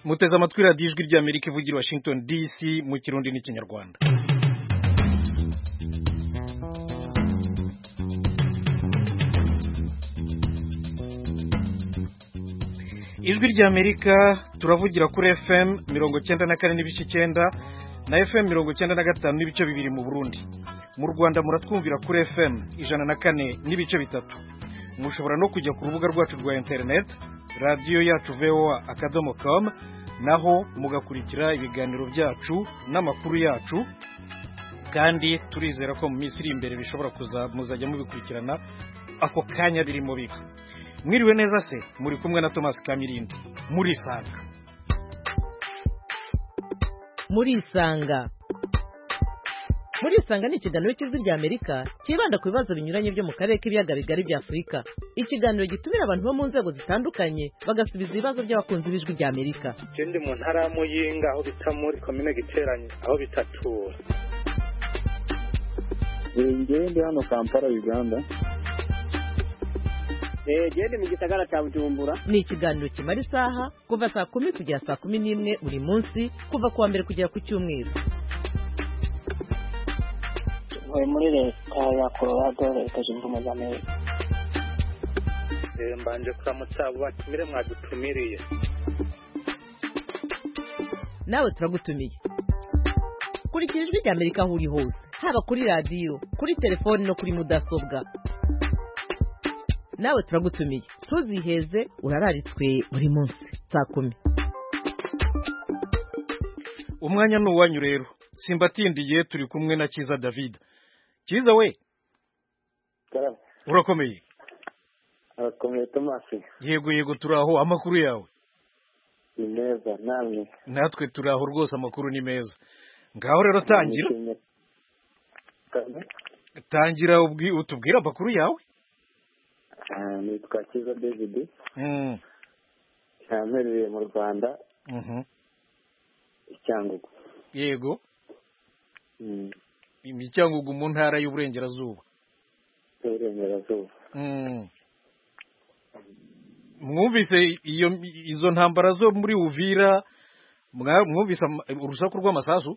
muteze amatwi radiyo ijwi ry'Amerika ivugira Washington DC mu kirundi n'ikinyarwanda. Ijwi ry'Amerika turavugira kuri FM 94 n'ibice 9 na FM 95 n'ibice 2 mu Burundi. Mu Rwanda muratwumvira kuri FM 104 n'ibice 3. Mushobora no kujya ku rubuga rwacu rwa internet radio yacu voa.com naho mugakurikira ibiganiro byacu n'amakuru yacu, kandi turizera ko mu minsi iri imbere bishobora muzajya mubikurikirana ako kanya birimo biba. Mwiriwe neza se, muri kumwe na Thomas Kamirindi. Murisanga ni ikiganiro cy'Ijwi ry'Amerika kibanda ku bibazo binyuranye byo mu karere k'ibiyaga bigari bya Afurika. Ikiganiro gitumira abantu bo mu nzego zitandukanye bagasubiza ibibazo by'abakunzi b'Ijwi ry'Amerika. Ndi mu ntara ya Muyinga aho bita muri komine Giteranye aho bitatura. Ndi hano Kampala, Uganda. Gende mu gisagara cya Bujumbura. Ni ikiganiro kimara isaha kuva saa 10 kugera saa 11 buri munsi, kuva kuwa mbere kugera ku cyumweru. Muri leta ya Colorado, leta zunze ubumwe za Amerika. Mbanje kuramutsa abo batumire mwadutumiriye. Nawe turagutumiye. Kurikira Ijwi ry'Amerika aho uri hose, haba kuri radio, kuri telefone no kuri mudasobwa. Nawe turagutumiye. Tuziheze urararitswe buri munsi saa 10. Umwanya n'uwanyu rero. Simbatindiye turi kumwe na Kiza David. Kiza we. Karame. Urakomeye? Urakomeye Thomas. Yego turaho, amakuru yawe. Ni meza namwe. Natwe turaho rwose, amakuru ni meza. Ngaho rero tangira. Tangira utubwira amakuru yawe. Nitwa Kiza David. Ntampereye mu Rwanda. Icyangugu. Yego. Imicyangugu mu ntara y'Uburengerazuba. Mwumvise izo ntambara zo muri Uvira, mwumvise urusaku rw'amasasu?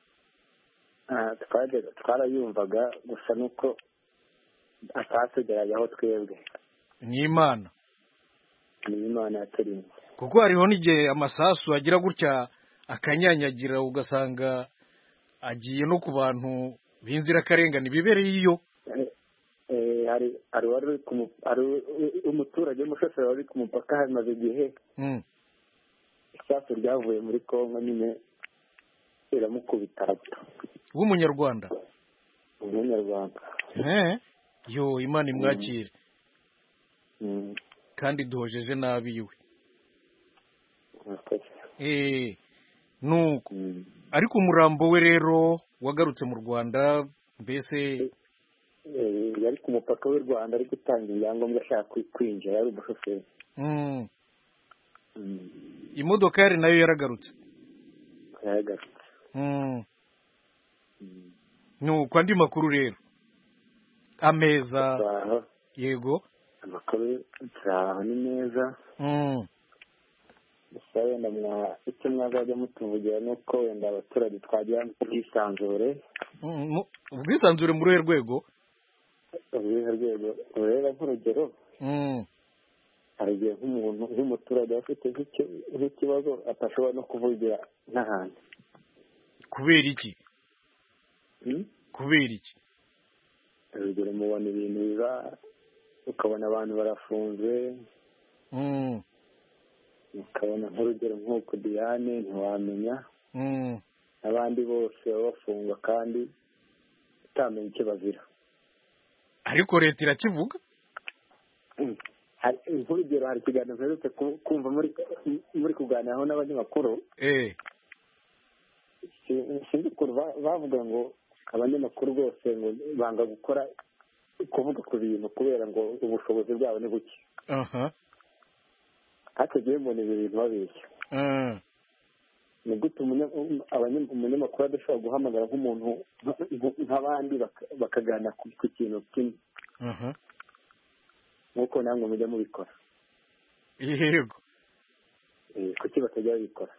Twarayumvaga gusa nuko atatugeraho twebwe. Ni Imana yaturinze. Kuko hariho n'igihe amasasu agira gutya akanyanyagira ugasanga agiye no ku bantu b'inzirakarengane bibereye iyo. Hari umuturage w'umushoferi wari ku mupaka hamaze igihe. Isasu ryavuye muri Kongo nyine iramukubita. W'umunyarwanda? Umunyarwanda. Yo, Imana imwakire. Kandi duhojeje nabi iwe. Nuko ariko umurambo we rero wagarutse mu Rwanda, mbese yari ku mupaka w'u Rwanda ari gutanga ibyangombwa ashaka kwinjira, yari umushoferi. Imodoka yari nayo yaragarutse. Nuko andi makuru rero. Ameza. Yego. Amakuru turaho ni meza. Gusa wenda icyo mwazajya mutuvugira nuko wenda abaturage twagira ubwisanzure. Ubwisanzure muri uruhe rwego? Ureba nk'urugero. Hari igihe nk'umuturage afite nk'ikibazo atashobora no kuvugira n'ahantu. Kubera iki? Urugero mubona ibintu biba, ukabona abantu barafunzwe. Ukabona nk'urugero nk'uko Diane ntiwamenya. Abandi bose bafungwa kandi utamenya icyo bazira. Ariko leta irakivuga? Nk'urugero hari ikiganiro mperutse kumva muri kuganiraho n'abanyamakuru. Sinzi ukuntu bavuga ngo abanyamakuru bose ngo banga kuvuga ku bintu kubera ngo ubushobozi bwabo ni buke. Hategewe mbona ibi bintu babeshya. Ni gute umunyamakuru adashobora guhamagara nk'umuntu nk'abandi bakaganira ku kintu kimwe? nk'uko namwe mujya mubikora. Yego. kuki batajya babikora?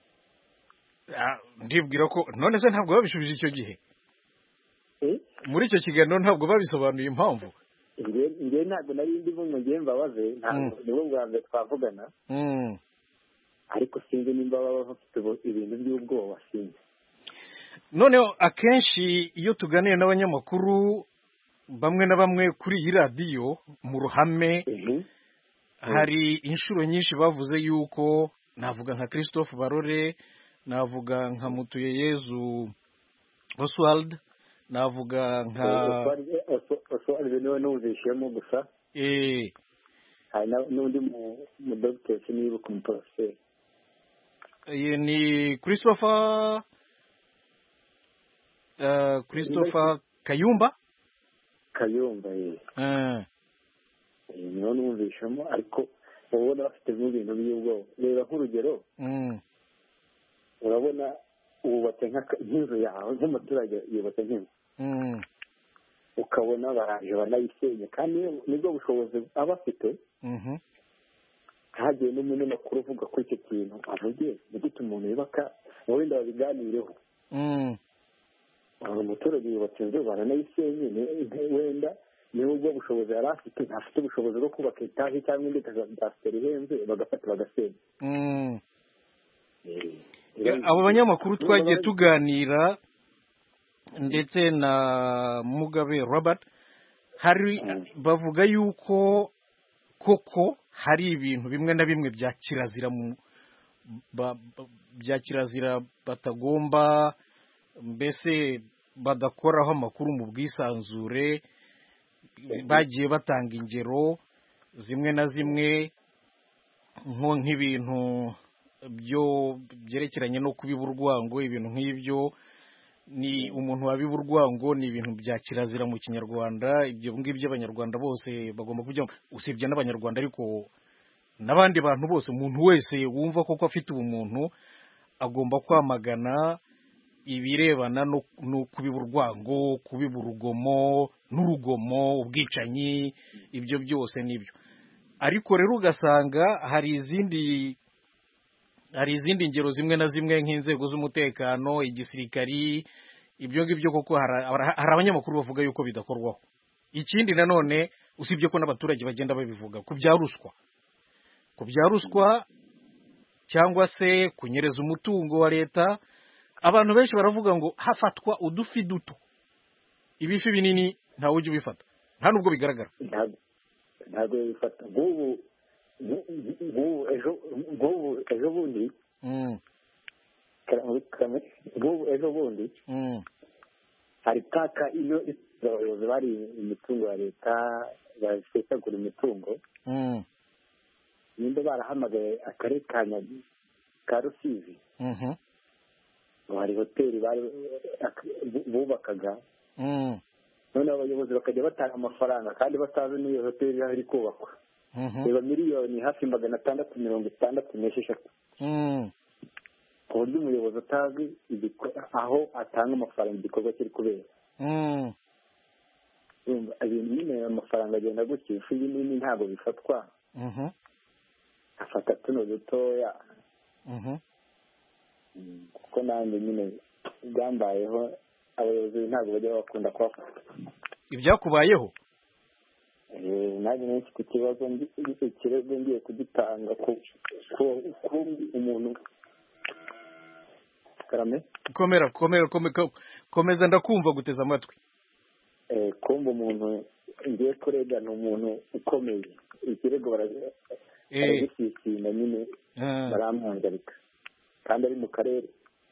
Ndibwira ko none se ntabwo babishubije icyo gihe muri icyo kiganiro, ntabwo babisobanuye impamvu. Njye ntabwo nari ndimo ngo ngiye mbabaze, ntabwo nibo bwa mbere twavugana, ariko sinzi nimba baba bafite ibintu by'ubwoba, sinzi. Noneho akenshi iyo tuganiye n'abanyamakuru bamwe na bamwe kuri iyi radiyo mu ruhame, hari inshuro nyinshi bavuze yuko, navuga nka Christophe Barore, navuga nka Mutuyeyezu Oswald, navuga nka Oswald niwe numvishemo gusa, hari n'undi mu dogiteri sinibuka umuporofeseri, ni Christopher Kayumba niwe numvishemo, ariko ubona bafite n'ibintu by'ubwoba. Reba nk'urugero, urabona wubatse nk'inzu yawe, nk'umuturage yubatse nk'inzu, ukabona baraje banayisenye, kandi nibwo bushobozi aba afite. hagiye n'umunyamakuru uvuga ko icyo kintu avuge ni gute umuntu yubaka, wenda babiganireho. Umuturage yubatse inzu baranayisenye, wenda niba ubwo bushobozi yari afite, ntafite ubushobozi bwo kubaka etaje cyangwa indi kadasiteri ihenze, bagafata bagasenya. Abo banyamakuru twagiye tuganira ndetse na Mugabe Robert, hari bavuga yuko koko hari ibintu bimwe na bimwe bya kirazira batagomba, mbese badakoraho amakuru mu bwisanzure. Bagiye batanga ingero zimwe na zimwe, nk'ibintu byerekeranye no kubiba urwango. Ibintu nk'ibyo, ni umuntu wabiba urwango, ni ibintu bya kirazira mu Kinyarwanda. Ibyo ngibyo abanyarwanda bose bagomba kujya, usibye n'abanyarwanda ariko n'abandi bantu bose. Umuntu wese wumva koko afite ubumuntu agomba kwamagana ibirebana no kubiba urwango, kubiba urugomo n'urugomo, ubwicanyi, ibyo byose nibyo. Ariko rero ugasanga hari izindi ngero zimwe na zimwe, nk'inzego z'umutekano, igisirikari, ibyo ngibyo koko hari abanyamakuru bavuga yuko bidakorwaho. Ikindi nanone, usibye ko n'abaturage bagenda babivuga ku bya ruswa cyangwa se kunyereza umutungo wa leta, abantu benshi baravuga ngo hafatwa udufi duto, ibifi binini ntawe ujya ubifata, nta nubwo bigaragara. Ntabwo bifata. Nk'ubu ejo bundi hari paka ino abayobozi bari imitungo ya leta basesagura imitungo, nimba barahamagaye akarere ka Rusizi, hari hoteli bubakaga, none abayobozi bakajya batanga amafaranga kandi batazi n'iyo hoteli aho iri kubakwa. Reba miliyoni hafi 666, ku buryo umuyobozi atazi aho atanga amafaranga igikorwa kiri kubera. Ibintu nyine amafaranga agenda gutya, ifi binini ntabwo bifatwa, afata tuno dutoya. Kuko nanjye nyine byambayeho, abayobozi ntabwo bajya bakunda kuhafata. Ibyakubayeho? Nanjye nari mfite ikibazo, ikirego ngiye kugitanga ku umuntu. Karame? Komeza ndakumva, guteza amatwi. Kumva umuntu ngiye kurega ni umuntu ukomeye, ikirego baragisisina nyine, baramwangarika kandi ari mu karere.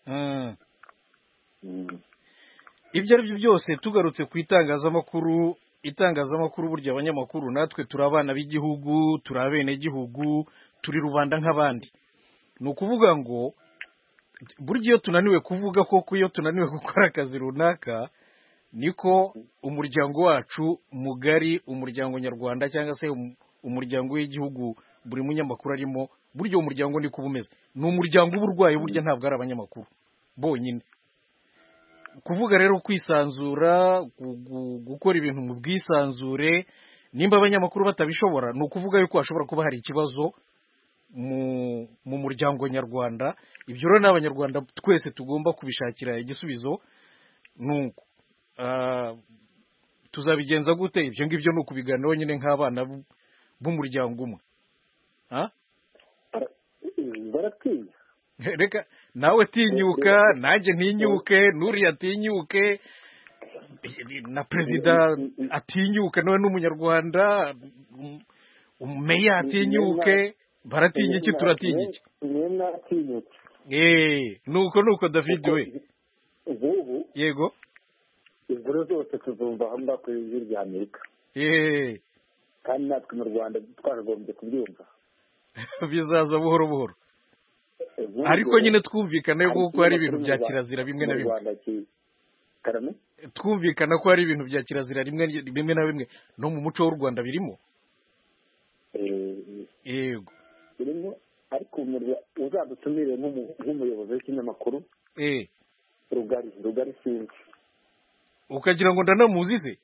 Ibyo ari byo byose, tugarutse ku itangazamakuru burya abanyamakuru natwe turi abana b'igihugu, turi abenegihugu, turi rubanda nk'abandi. Ni ukuvuga ngo burya iyo tunaniwe kuvuga koko, iyo tunaniwe gukora akazi runaka, niko umuryango wacu mugari, umuryango nyarwanda cyangwa se umuryango w'igihugu buri munyamakuru arimo, burya uwo muryango niko uba umeze. Ni umuryango w'uburwayi, burya ntabwo ari abanyamakuru bonyine. Kuvuga rero kwisanzura, gukora ibintu mu bwisanzure, nimba abanyamakuru batabishobora, ni ukuvuga yuko hashobora kuba hari ikibazo mu muryango nyarwanda. Ibyo rero n'abanyarwanda twese tugomba kubishakira igisubizo. Nuko tuzabigenza gute? Ibyo ngibyo ni ukubiganiraho nyine nk'abana b'umuryango umwe. baratinya Reka nawe tinyuka, nanjye ntinyuke, n'uriya atinyuke, na perezida atinyuka, nawe n'umunyarwanda, meya atinyuke. Baratinya iki? Turatinya iki? Nuko David we. ubu Yego. inkuru zose tuzumva aho ngaho ku ijwi rya Amerika, kandi natwe mu Rwanda twakagombye kubyumva. Bizaza buhoro buhoro, ariko nyine twumvikane kuko hari ibintu bya kirazira bimwe na bimwe. Twumvikana ko hari ibintu bya kirazira bimwe na bimwe no mu muco w'u Rwanda birimo. Yego birimo, ariko uzadutumire nk'umuyobozi w'ikinyamakuru rugari sinzi, ukagira ngo ndanamuzi se?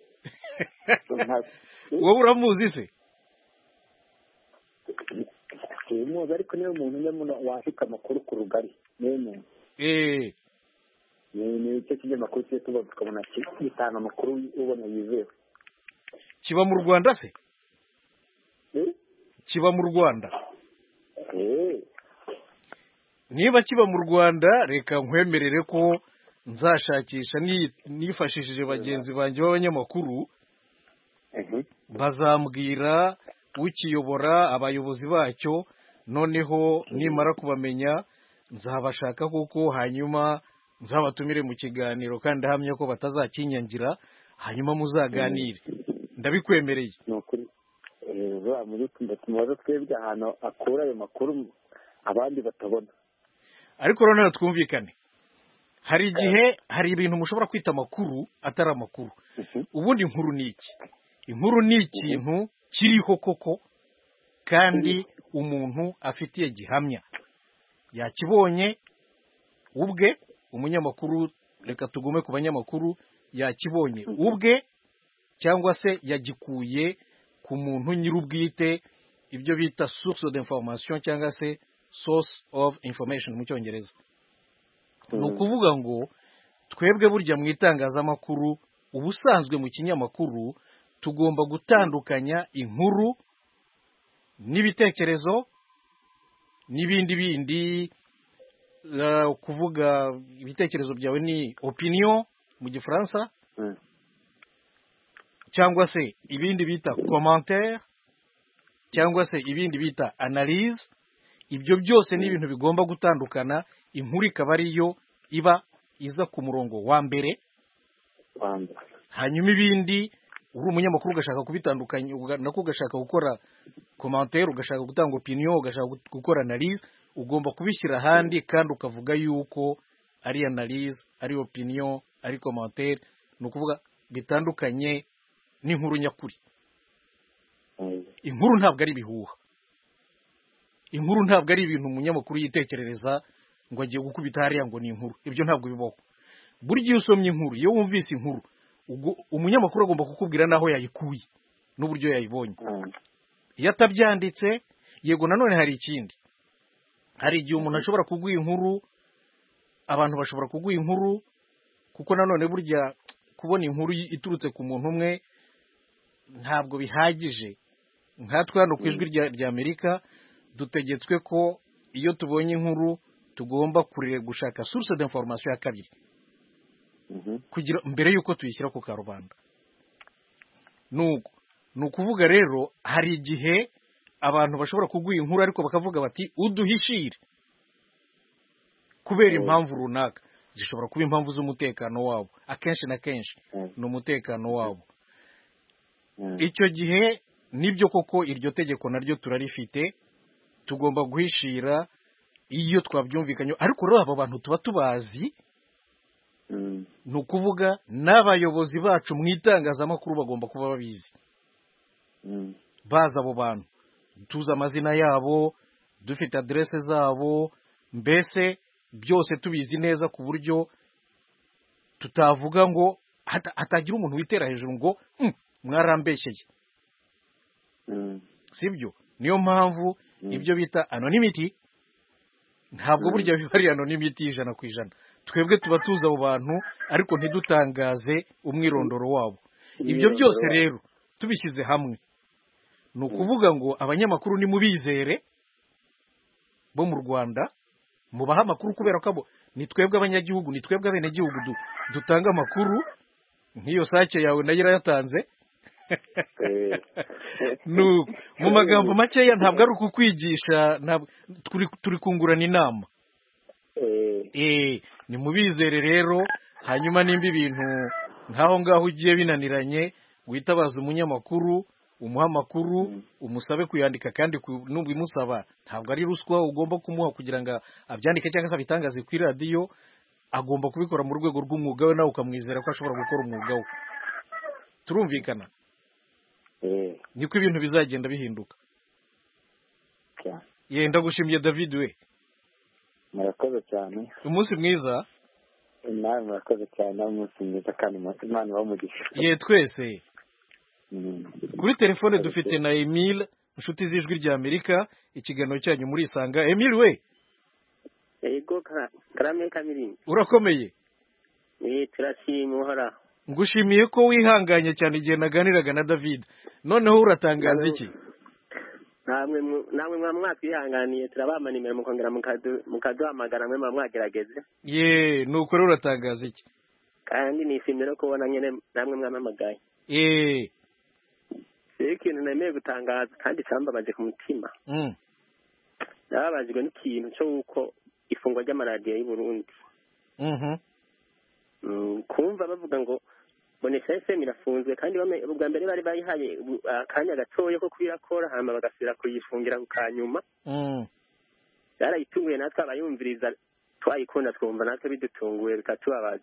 Wowe uramuzi se? muzi, ariko niyo muntu nyamuna washika amakuru ku rugari niyo muntu. Ni icyo kinyamakuru cyo tuba tukabona gitanga amakuru ubona yizewe. Kiba mu Rwanda se? Kiba mu Rwanda? Niba kiba mu Rwanda, reka nkwemerere ko nzashakisha nifashishije bagenzi banjye b'abanyamakuru, bazambwira ukiyobora, abayobozi bacyo, noneho nimara kubamenya nzabashaka kuko hanyuma nzabatumire mu kiganiro, kandi ahamya ko batazakinyangira, hanyuma muzaganire. Ndabikwemereye. Nukuri tumubaza twebwe ahantu akura ayo makuru abandi batabona. Ariko rero twumvikane, hari igihe hari ibintu mushobora kwita amakuru atari amakuru. Ubundi inkuru ni iki? Inkuru ni ikintu kiriho koko kandi umuntu afitiye gihamya, yakibonye ubwe. Umunyamakuru, reka tugume ku banyamakuru, yakibonye ubwe cyangwa se yagikuye ku muntu nyir'ubwite, ibyo bita source d'information cyangwa se source of information mu Cyongereza. Ni ukuvuga ngo twebwe burya mu itangazamakuru, ubusanzwe mu kinyamakuru tugomba gutandukanya inkuru n'ibitekerezo n'ibindi bindi. Kuvuga ibitekerezo byawe ni opinion mu Gifaransa, cyangwa se ibindi bita commentaire, cyangwa se ibindi bita analyse. Ibyo byose ni ibintu bigomba gutandukana. Inkuru ikaba ariyo iba iza ku murongo wa mbere, hanyuma ibindi uri umunyamakuru ugashaka kubitandukanya, nako ugashaka gukora commentaire, ugashaka gutanga opinion, ugashaka gukora analyse, ugomba kubishyira ahandi kandi ukavuga yuko ari analyse, ari opinion, ari commentaire. Ni ukuvuga bitandukanye n'inkuru nyakuri. Inkuru ntabwo ari ibihuha. Inkuru ntabwo ari ibintu umunyamakuru yitekerereza ngo agiye gukubita hariya ngo ni inkuru. Ibyo ntabwo bibaho. Buri gihe usomye inkuru, iyo wumvise inkuru, umunyamakuru agomba kukubwira naho yayikuye n'uburyo yayibonye. Iyo atabyanditse, yego nanone hari ikindi. Hari igihe umuntu ashobora kuguha inkuru, abantu bashobora kuguha inkuru, kuko nanone burya kubona inkuru iturutse ku muntu umwe ntabwo bihagije. Nkatwe hano ku ijwi rya Amerika dutegetswe ko iyo tubonye inkuru tugomba gushaka source d'information ya kabiri, kugira mbere yuko tuyishyira ku karubanda. Ni ukuvuga rero hari igihe abantu bashobora kuguha inkuru ariko bakavuga bati uduhishire kubera impamvu runaka. Zishobora kuba impamvu z'umutekano wabo, akenshi na kenshi ni umutekano wabo. Icyo gihe nibyo koko iryo tegeko naryo turarifite, tugomba guhishira iyo twabyumvikanye. Ariko rero abo bantu tuba tubazi, ni ukuvuga n'abayobozi bacu mu itangazamakuru bagomba kuba babizi, bazi abo bantu, tuzi amazina yabo, dufite adresse zabo, mbese byose tubizi neza ku buryo tutavuga ngo hatagira umuntu witera hejuru ngo mwarambeshyeye. Sibyo? Niyo mpamvu ibyo bita anonymity ntabwo burya biba ari anonymity 100%. Twebwe tuba tuzi abo bantu ariko ntidutangaze umwirondoro wabo. Ibyo byose rero tubishyize hamwe ni ukuvuga ngo abanyamakuru ni mubizere bo mu Rwanda mubaha amakuru kubera ko ni twebwe abanyagihugu, ni twebwe abenegihugu dutanga amakuru. Nk'iyo sake yawe nayo irayatanze. Mu magambo makeya ntabwo ari ukukwigisha, turi kungurana inama. Ni mubizere rero, hanyuma nimba ibintu nkaho ngaho ugiye binaniranye witabaza umunyamakuru, umuha amakuru, umusabe kuyandika, kandi nubwo imusaba ntabwo ari ruswa ugomba kumuha kugira ngo abyandike cyangwa se abitangaze kuri radiyo. Agomba kubikora mu rwego rw'umwuga we, nawe ukamwizera ko ashobora gukora umwuga we. Turumvikana? Niko ibintu bizagenda bihinduka. Ndagushimiye David we. Murakoze cyane. Umunsi mwiza. Nawe murakoze cyane, umunsi mwiza kandi Imana ibamugisha. Twese. Kuri telefone dufite na Emile, inshuti z'Ijwi rya Amerika, ikiganiro cyanyu muri Isanga. Emile we. Yego karame Kamirinda. Urakomeye? Turashima uhora. Ngushimiye ko wihanganye cyane igihe naganiraga na David. Noneho uratangaza iki? Namwe mwakwihanganiye, turabama nimero mukongera mukaduhamagara mwe mwagerageze. Nuko rero uratangaza iki? Kandi nishimira ko ubona nyene namwe mwamamagaye. Ikintu nemeye gutangaza kandi cyambabaje ku mutima. Nababajwe n'ikintu cyo uko ifungwa ry'amaradiyo y'u Burundi. Kumva bavuga ngo Bonesha FM irafunzwe kandi ubwa mbere bari bayihaye akanya gatoya ko kwirakora hama bagasubira kuyifungira ku kanyuma. Yarayitunguye natwe abayumviriza twayikunda twumva natwe bidutunguye bikatubabaza.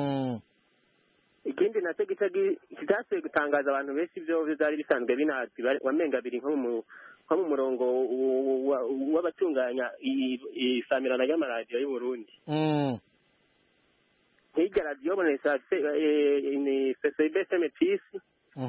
Ikindi nacyo kitasuye gutangaza abantu benshi ibyo byari bisanzwe binazi wamenga biri nko mu murongo w'abatunganya isamirana y'amaradiyo y'u Burundi. Hirya radiyo Bonesha ni CBS Metisi.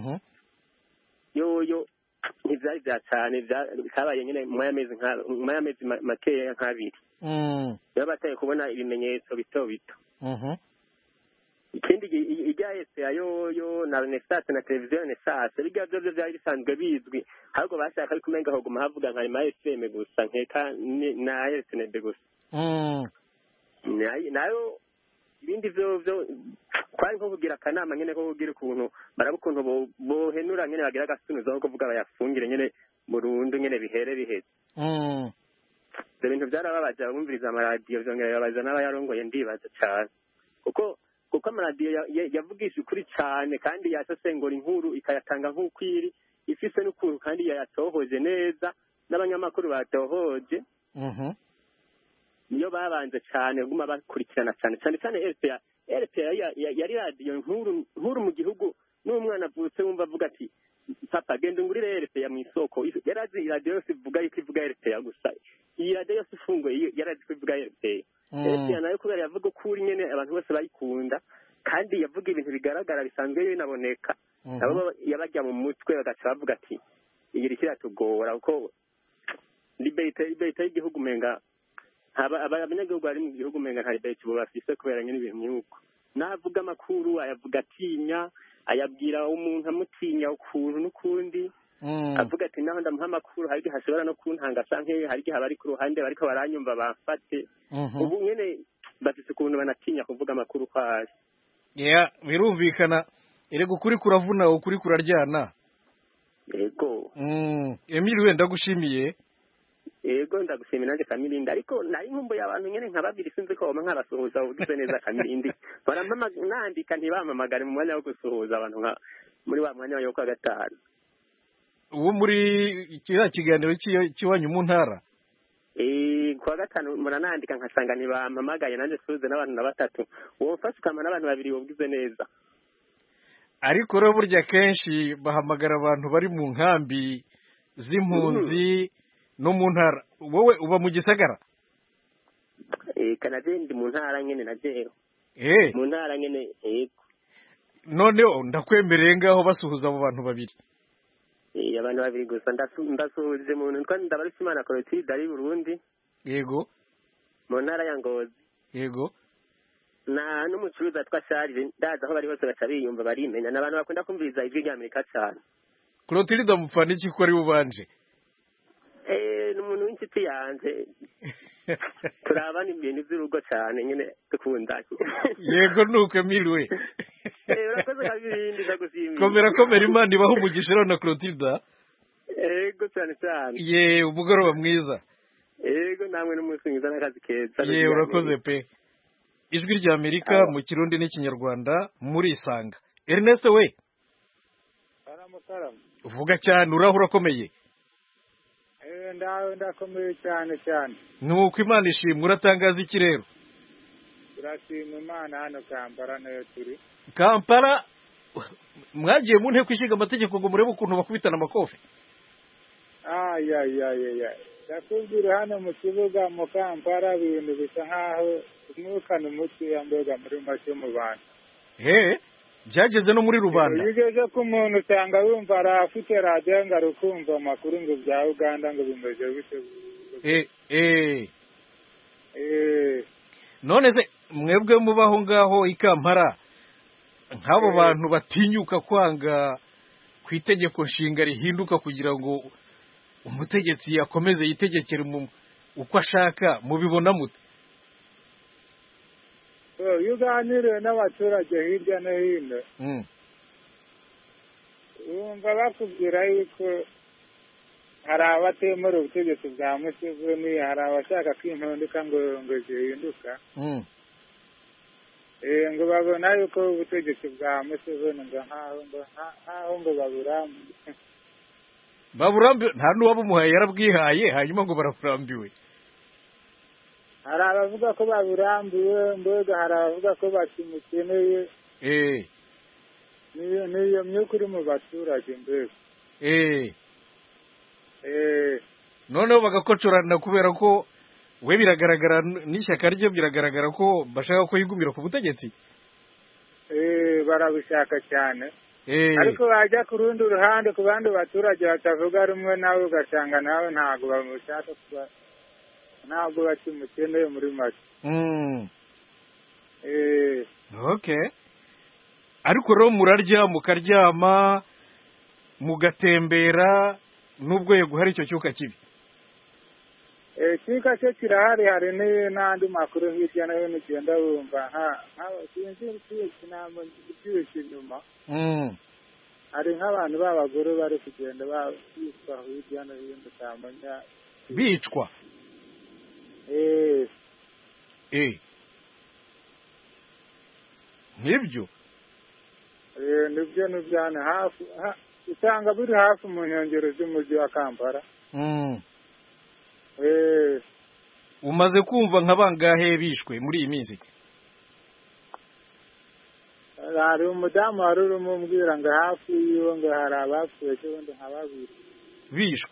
Yo ntibyari bya cyane, byabaye nyine mu y'amezi makeya nk'abiri. Rero bataye kubona ibimenyetso bito bito. Ikindi ijya ya yo na Renaissance na televiziyo Renaissance bijya byo byari bisanzwe bizwi, ahubwo bashaka ari kumenga ho guma havuga nka Rema FM gusa nkeka na RTNB gusa. Nayo ibindi byo kwari nko kugira akanama nyene ko kugira ukuntu barabukuntu bohenura nyene bagira gasunuzo ko kuvuga bayafungire nyene burundu nyene bihere biheze. Ibintu byarababaje abumviriza amaradiyo byongera yabaza n'abayarongoye ndibaza cyane kuko amaradiyo yavugisha ukuri cyane kandi yasesengura inkuru ikayatanga nk'ukwiri ifise n'ukuru kandi yayatohoje neza n'abanyamakuru batohoje. Niyo babanje cyane guma bakurikirana cyane RPA yari radiyo nkuru mu gihugu. N'umwana avutse wumva avuga ati papa genda ngurire RPA mu isoko. Yarazi radiyo yose ivuga RPA gusa, iyi radiyo yose ifunguye yarazi ko ivuga RPA. RPA nayo kubera yavuga ukuri nyene abantu bose bayikunda kandi yavuga ibintu bigaragara bisanzwe binaboneka. Nabo yabajya mu mutwe bagaca bavuga ati iyi rikiratugora kuko debate y'igihugu menga abanyagihugu bari mu gihugu menga nta debate bafise kubera nyine ibintu nk'uko. Navuga amakuru ayavuga atinya, ayabwira umuntu amutinya ukuntu n'ukundi. Avuga ati naho ndamuha amakuru hari igihe hashobora no kuntanga canke hari igihe abari ku ruhande bariko baranyumva bamfate. Ubu nyene bafise ukuntu banatinya kuvuga amakuru kwayo. Birumvikana. Erega ukuri kuravuna, ukuri kuraryana. Yego. Emile wenda gushimiye. Yego ndagushimiye nanjye Kamirinda, ariko nari nkumbuye abantu nyene nka babiri sinzi ko bama nk'abasuhuza ugize neza Kamirindi. Nandika ntibamamagare mu mwanya wo gusuhuza abantu nka muri wa mwanya wo kwa gatanu. Ubu muri kiriya kiganiro cy'iwanyu mu ntara? Kwa gatanu muranandika nkasanga ntibampamagaye nanjye suhuze n'abantu na batatu. Uwo mfashe ukama n'abantu babiri wogize neza. Ariko rero burya kenshi bahamagara abantu bari mu nkambi z'impunzi no mu ntara. Wowe uba mu gisagara? Kanaje ndi mu ntara nyene na jero. Mu ntara nyene yego. Noneho ndakwemereye ngaho basuhuza abo bantu babiri. abantu babiri gusa ndasuhuje umuntu twari Ndabarushimana Clotilde ari Burundi. Yego. Mu ntara ya Ngozi. Yego. Na n'umucuruzi atwa Charles ndaza aho bari bose bacabiyumva barimenya n'abantu bakunda kumviriza ijwi rya Amerika cyane. Clotilde amupfana iki ko ari ubanje? N'umuntu w'inshuti yanjye. Turabana ibintu by'urugo cyane nyine dukundanye. Yego nuko milwe. Urakoze kabirindi ndagushimira. Komera Imana ibaho umugisha rero na Clotilde. Yego cyane cyane. Umugoroba mwiza. Yego namwe n'umunsi mwiza n'akazi keza. Urakoze pe. Ijwi rya Amerika mu Kirundi n'Ikinyarwanda muri Isanga. Ernest we. Vuga cyane urahura komeye. Ndakomeye cyane. Nuko Imana ishimwe uratangaza iki rero? Turashima Imana hano Kampala nayo turi. Kampala mwagiye mu nteko ishinga amategeko ngo murebe ukuntu bakubitana amakofe. Ndakubwira hano mu kibuga mu Kampala ibintu bisa nkaho umwuka n'umuti yambega muri make mu bantu. Byageze no muri rubanda. Bigeze ku muntu usanga wumva arafite radiyo ngo arukumva amakuru ngo bya Uganda ngo bimeze bite. None se mwebwe mubaho ngaho i Kampala nk'abo bantu batinyuka kwanga ku itegeko nshinga rihinduka kugira ngo umutegetsi yakomeze yitegekere uko ashaka mubibona mute? Iyo uganiriye n'abaturage hirya no hino wumva bakubwira yuko hari abatemera ubutegetsi bwa Museveni, hari abashaka ko impinduka ngo zihinduka, ngo babona yuko ubutegetsi bwa Museveni nkaho ngo baburambiwe nta n'uwabumuhaye yarabwihaye hanyuma ngo baraburambiwe. Hari abavuga ko baburambiwe, mbega hari abavuga ko bakimukeneye. Niyo myuka iri mu baturage mbega. Noneho bagakocorana kubera ko we biragaragara n'ishyaka rye biragaragara ko bashaka ko yigumira ku butegetsi. Barabishaka cyane. Ariko bajya ku rundi ruhande ku bandi baturage batavuga rumwe nawe ugasanga nawe ntabwo bamushaka kuba ntabwo bakimukeneye muri make. Ariko rero murarya mukaryama mugatembera nubwo yego hari icyo cyuka kibi. Cyuka cyo kirahari, hari n'andi makuru hirya no hino ugenda wumva sinzi inama byinshi inyuma. Hari nk'abantu b'abagore bari kugenda bicwa hirya no hino utamenya. Bicwa? Nibyo? Nibyo nibyane hafi usanga buri hafi mu nkengero z'umujyi wa Kampala. Umaze kumva nka bangahe bishwe muri iyi minsi? Hari umudamu wari urimo umbwira ngo hafi yiwe ngo hari abapfuye cyangwa nka babiri bishwe.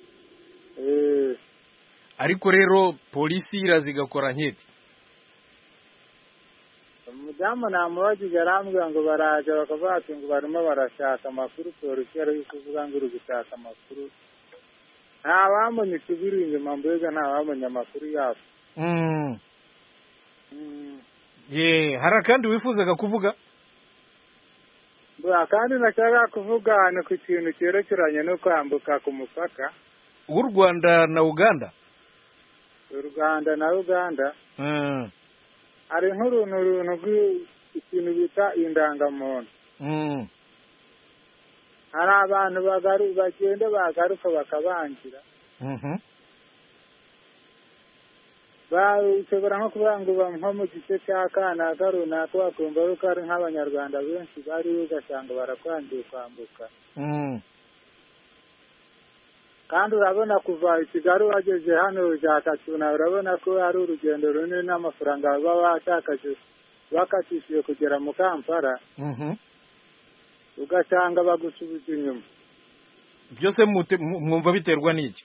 Ariko rero polisi irazigakora nketi. Umudamu namubajije arambwira ngo baraje bakavuga ati ngo barimo barashaka amakuru, polisi yari kuvuga ngo uri gushaka amakuru. Nta bamenye ikibiri inyuma, mbega nta bamenye amakuru yabo. Hari akandi wifuzaga kuvuga? Kandi nashaka kuvuga ni ku kintu cyerekeranye no kwambuka ku mupaka w'u Rwanda na Uganda. U Rwanda na Uganda hari nk'uruntu ikintu bita indangamuntu. Hari abantu bagenda bagaruka bakabangira. Ushobora nko kuvuga ngo nko mu gice cya kanaka runaka wakumva yuko ari nk'abanyarwanda benshi bari ugasanga barakwangiye kwambuka. Kandi urabona kuva i Kigali wageze hano za Katuna urabona ko ari urugendo runini n'amafaranga baba bakatishije kugera mu Kampala. Ugasanga bagusubiza inyuma. Byose mwumva biterwa n'iki?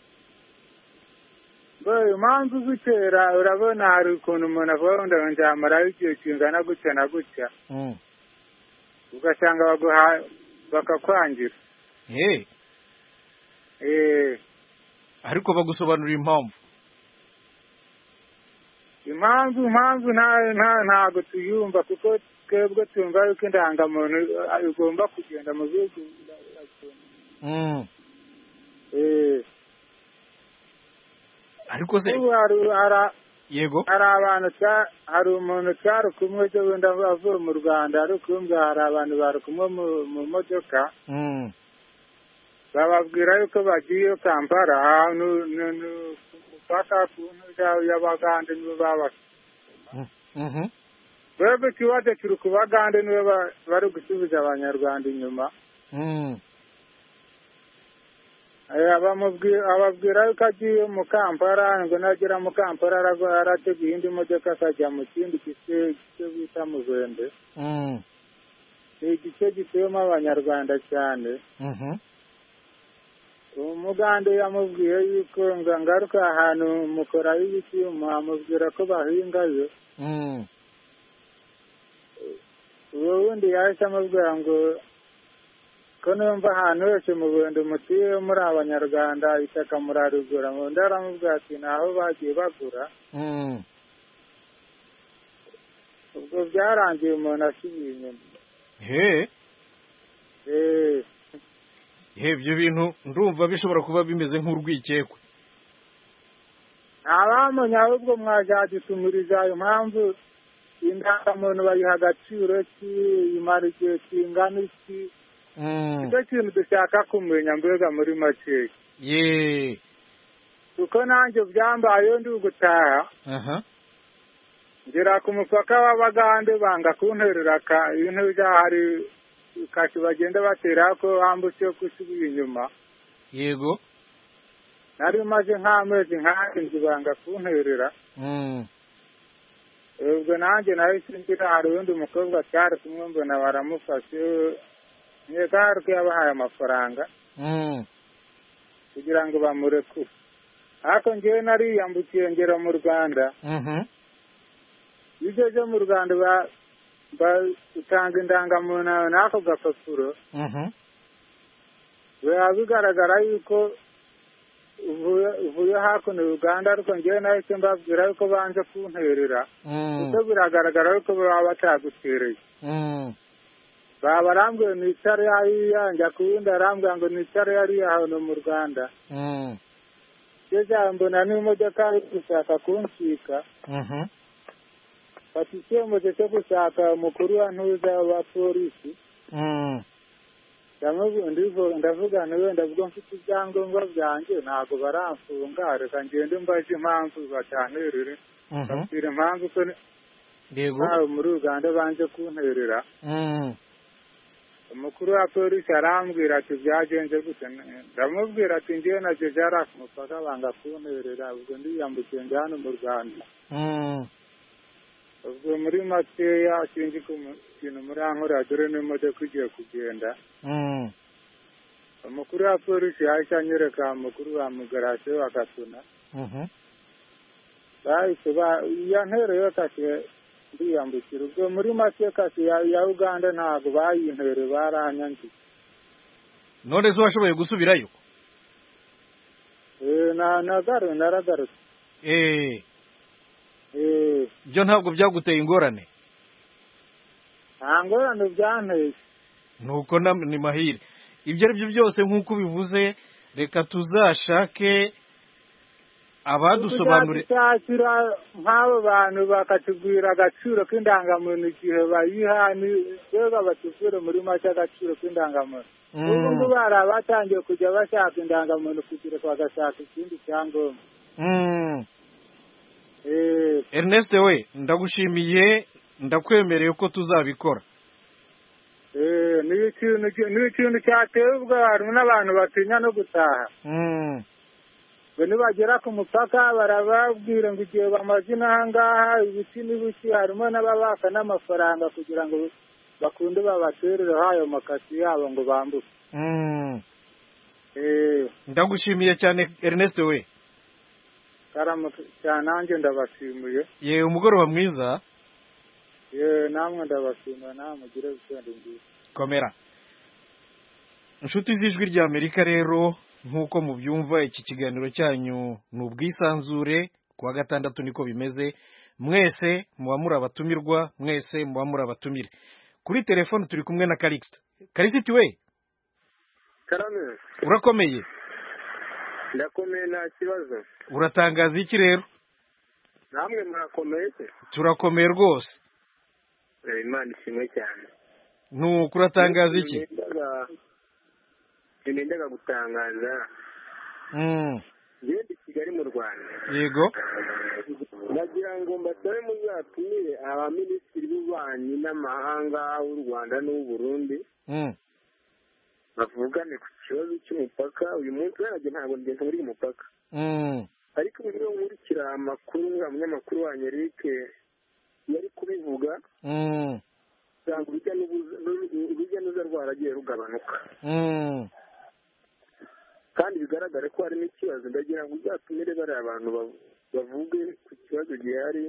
Impamvu zitera urabona hari ukuntu umuntu avuga ngo nzamaraho igihe kingana gutya na gutya. Ugasanga bakakwangira. ariko bagusobanurira impamvu ntabwo tuyumva kuko twebwe tumva yuko indangamuntu igomba kugenda mu bihugu. ariko se yego hari umuntu cyari kumwe cyo wenda avuye mu Rwanda ari kumwe, hari abantu bari kumwe mu modoka bababwira yuko bagiye Kampala ahantu mupaka ku ntuza y'Abagande nibo babasha. Twebwe ikibazo kiri ku Bagande nibo bari gusubiza Abanyarwanda inyuma. ababwira yuko agiye mu Kampala, ngo nagera mu Kampala arateguye indi modoka akajya mu kindi gice bita Muzembe. Ni igice gituyemo Abanyarwanda cyane. Umugande yamubwiye yuko ngo ngaruka ahantu mukora y'icyuma, amubwira ko bahingayo. Uwo wundi yahise amubwira ngo ko numva ahantu hose mu Burundi mutuye muri Abanyarwanda itaka murarigura. Ngo ndaramubwira ati naho bagiye bagura. Ubwo byarangiye umuntu asubiye inyuma. Ibyo bintu ndumva bishobora kuba bimeze nk'urwikekwe. Abamenya ahubwo mwazadutumiriza ayo mpamvu indangamuntu bayiha agaciro ki, imara igihe kingana iki. Icyo kintu dushaka kumenya mbega muri make. Kuko nanjye byambayeho ndi gutaha. Ngera ku mupaka w'Abagande banga kunterera ibintu byahari kacu bagenda batera ko ambutse kusubira inyuma. Yego. Nari maze nk'amezi nk'arindwi banga kunterera. Ubwo nanjye nahise ngira hari undi mukobwa cyari kumwe mbona baramufashe. Nyagaruke yabahaye amafaranga. Kugira ngo bamurekure. Ariko njyewe nariyambukiye ngera mu Rwanda. Igeze mu Rwanda utanga indangamuntu n'ako gapapuro. Biba bigaragara yuko uvuye hakuno Uganda, ariko njyewe nahise mbabwira yuko banze kunterera. Kuko biragaragara yuko baba batagutereye. Baba barambwiye nicare hariya, njya ku wundi arambwira ngo nicare hariya hano mu Rwanda. Ngeze mbona n'imodoka iri gushaka kuncika. Fata icyemezo cyo gushaka umukuru wa ntuza wa polisi. Ndavuga wenda ubwo mfite ibyangombwa byanjye ntabwo baramfunga, reka ngende mbaje impamvu batanterere. Babwira impamvu ko nawe muri Uganda banze kunterera. Umukuru wa polisi arambwira ati byagenze gute. Ndamubwira ati ngewe nageze hariya ku mupaka banga kunterera, ubwo ndiyambukiye ndi hano mu Rwanda. Ubwo muri makeya sinzi ko ikintu muri ankora dore n'imodoka igiye kugenda. Umukuru wa polisi yahise anyereka umukuru wa migarasiyo wa Gatuna. Bahise yantereye kase ndiyambukira. Ubwo muri make kase ya Uganda ntabwo bayintere, baranyangiye. None se washoboye gusubirayo? Naragarutse. Byo ntabwo byaguteye ingorane? Nta ngorane byanteye. Nuko ni mahire. Ibyo ari byo byose nk'uko bivuze, reka tuzashake abadusobanurira. Tuzashakira nk'abo bantu bakatubwira agaciro k'indangamuntu igihe bayiha, niba batubwire muri make agaciro k'indangamuntu. Ubu ngubu bari abatangiye kujya bashaka indangamuntu kugira ngo bagashaka ikindi cyangombwa. Ernest we ndagushimiye, ndakwemereye ko tuzabikora. Ni ikintu cyateye ubwoba n'abantu batinya no gutaha. Ngo nibagera ku mupaka barababwira ngo igihe bamaze aha ngaha ibiti n'ibiki, harimo n'ababaka n'amafaranga kugira ngo bakunde babaterereho ayo makasi yabo ngo bambuke. Ndagushimiye cyane Ernest we. Cyane nanjye ndabashimiye. Yewe umugoroba mwiza. Namwe ndabashimiye, namwe mugire weekend nziza. Komera. Inshuti z'Ijwi ry'Amerika rero nk'uko mubyumva iki kiganiro cyanyu ni ubwisanzure kuwa gatandatu niko bimeze mwese muba muri abatumirwa mwese muba muri abatumire kuri telefone turi kumwe na Karisiti we karame urakomeye ndakomeye nta kibazo uratangaza iki rero namwe murakomeye se turakomeye rwose Imana ishimwe cyane nuko uratangaza iki nendaga gutangaza ngende Kigali mu Rwanda yego nagira ngo mbasabe muzatumire abaminisitiri b'ububanyi n'amahanga w'u Rwanda n'u Burundi bavugane ku kibazo cy'umupaka uyu munsi waraje ntabwo ngeze muri uyu mupaka ariko uburyo nkurikira amakuru umunyamakuru wa Eric yari kubivuga usanga urujya n'uruza rwaragiye rugabanuka kandi bigaragare ko harimo ikibazo ndagira ngo uzatumire bariya abantu bavuge ku kibazo gihari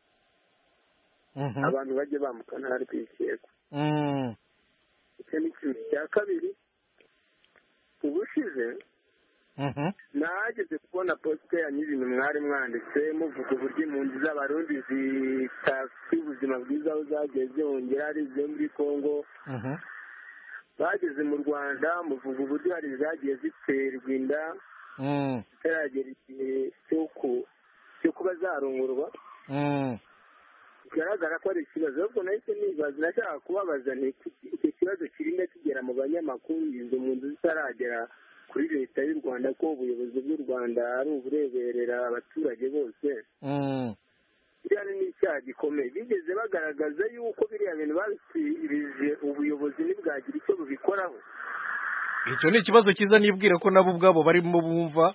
abantu bajye bambuka ntari kwikekwa icyo ni ikintu cya kabiri ubushize nageze kubona posite yanyu ibintu mwari mwanditse muvuga uburyo impunzi z'abarundi zitafite ubuzima bwiza aho zagiye zihongera ari izo muri Congo bageze mu Rwanda muvuga uburyo hari zagiye ziterwa inda zitaragera igihe cyo kuba zarongorwa bigaragara ko ari ikibazo ahubwo nahise nibaza nashaka kubabaza icyo kibazo kirimo kigera mu banyamakuru izo mpunzi zitaragera kuri leta y'u Rwanda ko ubuyobozi bw'u Rwanda ari ubureberera abaturage bose biriya ni icyaha gikomeye bigeze bagaragaza yuko biriya bintu babishyikirije ubuyobozi ntibwagira icyo bubikoraho icyo ni ikibazo cyiza nibwira ko nabo ubwabo barimo bumva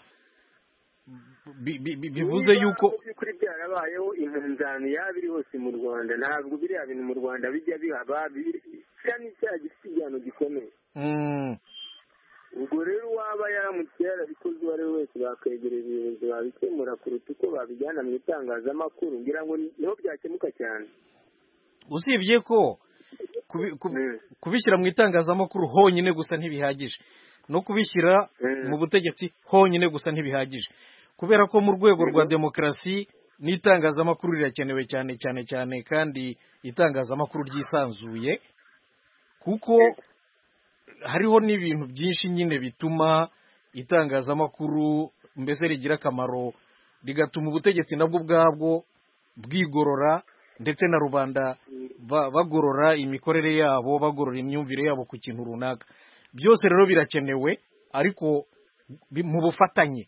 bivuze yuko kuri byarabayeho impunzani yaba iri hose mu Rwanda ntabwo biriya bintu mu Rwanda bijya bihaba biriya ni icyaha gifite igihano gikomeye ubwo rero uwaba yaramutse yarabikoze uwo ari we wese bakwegereza ubuyobozi babikemura kuruta uko babijyana mu itangazamakuru ngira ngo niho byakemuka cyane usibye ko kubishyira mu itangazamakuru honyine gusa ntibihagije no kubishyira mu butegetsi honyine gusa ntibihagije kubera ko mu rwego rwa demokarasi n'itangazamakuru rirakenewe cyane cyane cyane kandi itangazamakuru ryisanzuye kuko hariho n'ibintu byinshi nyine bituma itangazamakuru mbese rigira akamaro rigatuma ubutegetsi nabwo ubwabwo bwigorora ndetse na rubanda bagorora imikorere yabo bagorora imyumvire yabo ku kintu runaka byose rero birakenewe ariko mu bufatanye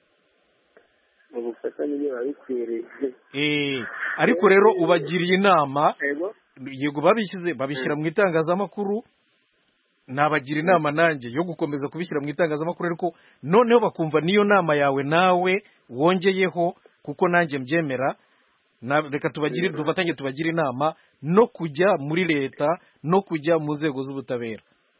biba bikwiriye ariko rero ubagiriye inama yego babishyira mu itangazamakuru nabagira inama nanjye yo gukomeza kubishyira mu itangazamakuru ariko noneho bakumva niyo nama yawe nawe wongeyeho kuko nanjye mbyemera reka dufatanye tubagire inama no kujya muri leta no kujya mu nzego z'ubutabera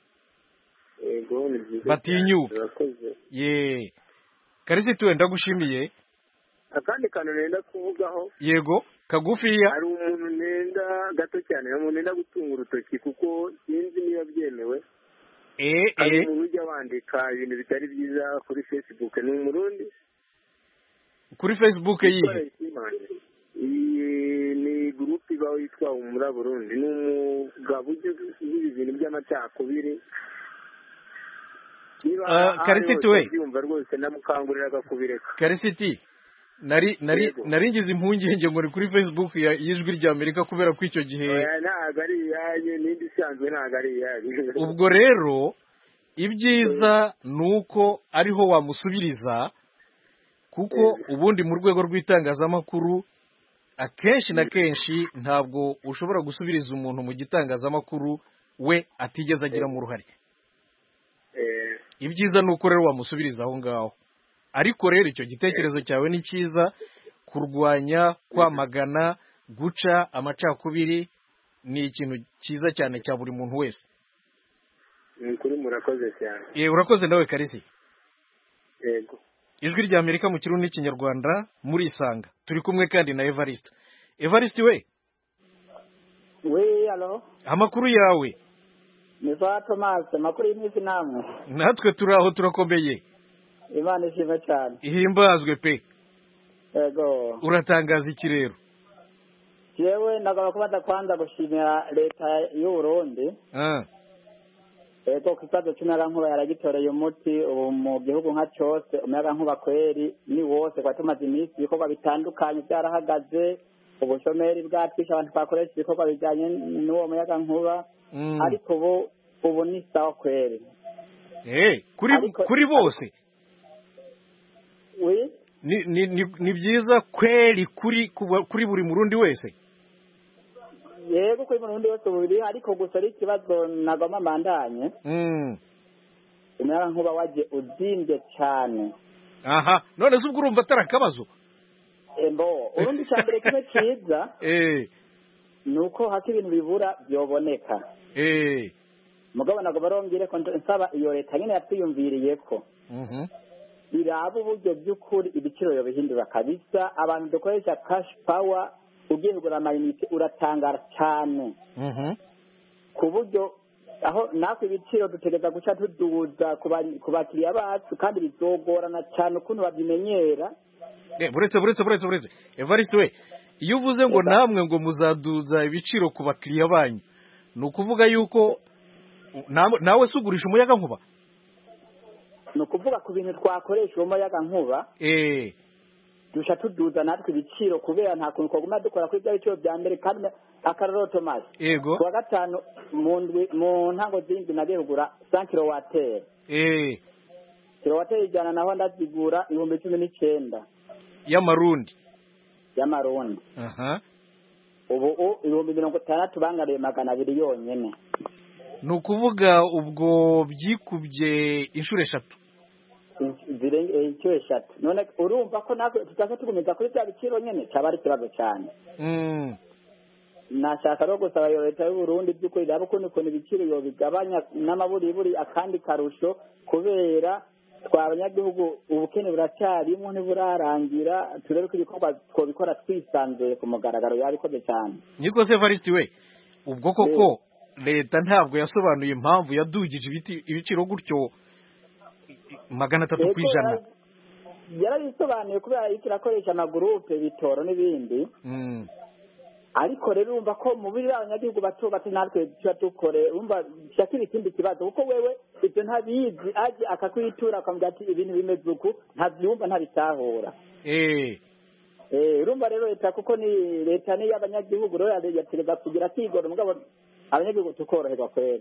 batinyuka ye Karisiti wenda gushimiye akandi kantu nenda kuvugaho yego kagufiya hari umuntu nenda gato cyane umuntu nenda gutunga urutoki kuko sinzi niba byemewe hari umuntu ujya wandika ibintu bitari byiza kuri Facebook ni umurundi kuri Facebook yihe ni gurupe ibaho yitwa Umura Burundi ni umugabo uzi ibintu by'amacakubiri Karisiti we yumva rwose namukanguriraga kubireka Karisiti nari ngize impungenge ngo ni kuri Facebook y'ijwi rya Amerika kubera ko icyo gihe ntabwo ari iyanyu n'indi isanzwe ntabwo ari iyanyu ubwo rero ibyiza ni uko ariho wamusubiriza kuko ubundi mu rwego rw'itangazamakuru akenshi na kenshi ntabwo ushobora gusubiriza umuntu mu gitangazamakuru we atigeze agiramo uruhare ibyiza ni uko rero wamusubiriza aho ngaho ariko rero icyo gitekerezo cyawe ni cyiza kurwanya kwamagana guca amacakubiri ni ikintu cyiza cyane cya buri muntu wese ni kuri murakoze cyane urakoze nawe Karisi yego ijwi rya Amerika mu kirundi n'ikinyarwanda muri Isanga turi kumwe kandi na Evariste we alo amakuru yawe ni za Thomas amakuru y'iminsi namwe natwe turi aho turakomeye Imana ishimwe cyane. Ihimbazwe pe. Yego. Uratangaza iki rero? Jewe nagomba kubanza kwanza gushimira leta y'u Burundi. Ego kibazo cy'umuyagankuba yaragitoreye umuti ubu mu gihugu nka cyose umuyagankuba kweri ni wose kwa tumaze iminsi ibikorwa bitandukanye byarahagaze ubushomeri bwatwisha abantu bakoresha ibikorwa bijyanye n'uwo muyagankuba ariko ubu ni sawa kweri. Kuri bose oui ni byiza kweri kuri buri murundi wese. Yego kuri murundi wose buri ariko gusa ari kibazo nagoma mandanye umuyagankuba waje uzimbye cyane. Aha none se ubwo urumva atarakabazo urundi cyambere kimwe cyiza nuko haki ibintu bibura byoboneka mugabo nagoma barongire ko nsaba iyo leta nyine yatwiyumviriye ko iraba uburyo by'ukuri ibiciro yobihindura kabisa abantu dukoresha cash power ugiye kugura amayinite uratangara cyane ku buryo aho natwe ibiciro dutegeza guca tuduza ku bakiriya bacu kandi bizogorana cyane ukuntu babimenyera. buretse Evariste we iyo uvuze ngo namwe ngo muzaduza ibiciro ku bakiriya banyu ni ukuvuga yuko nawe se ugurisha umuyagankuba? Ni ukuvuga ku bintu twakoresha uwo muyagankuba dusha tuduza natwe ibiciro kubera nta kuntu twaguma dukora kuri bya biciro bya mbere kandi akararo Thomas. Yego. Kuwa gatanu mu ntango z'indwi nagiye kugura 100 kilowateri. Kilowateri ijana naho ndazigura 19,000 y'amarundi. Ubu 60,000 bangariye 200 yonyene. Ni ukuvuga ubwo byikubye inshuro 3. Inshuro 3. None urumva ko natwe tutaza tugumiza kuri bya biciro nyene cyaba ari kibazo cyane. Nashaka no gusaba leta y'u Burundi by'ukuri rabo kuntu ibiciro yo bigabanya n'amaburiburi akandi karusho kubera twabanyagihugu ubukene buracyarimo ntiburarangira turebe ko ibikorwa twobikora twisanzuye ku mugaragaro yabikoze cyane. Niko se Evariste we ubwo koko leta ntabwo yasobanuye impamvu yadugije ibiciro gutyo 300 kwijana. Yarabisobanuye kubera ikirakoresha amagurupe bitoro n'ibindi. Ariko rero urumva ko mu biri abanyagihugu bato natwe tukore urumva cyakiri ikindi kibazo kuko wewe ibyo ntabizi aje akakwitura akamubwira ati ibintu bimeze uku ntabyumva ntabitahura. Urumva rero leta kuko ni leta ni y'abanyagihugu rero yategeza kugira kigoro mugabo abanyagihugu tukoroherwa kwera.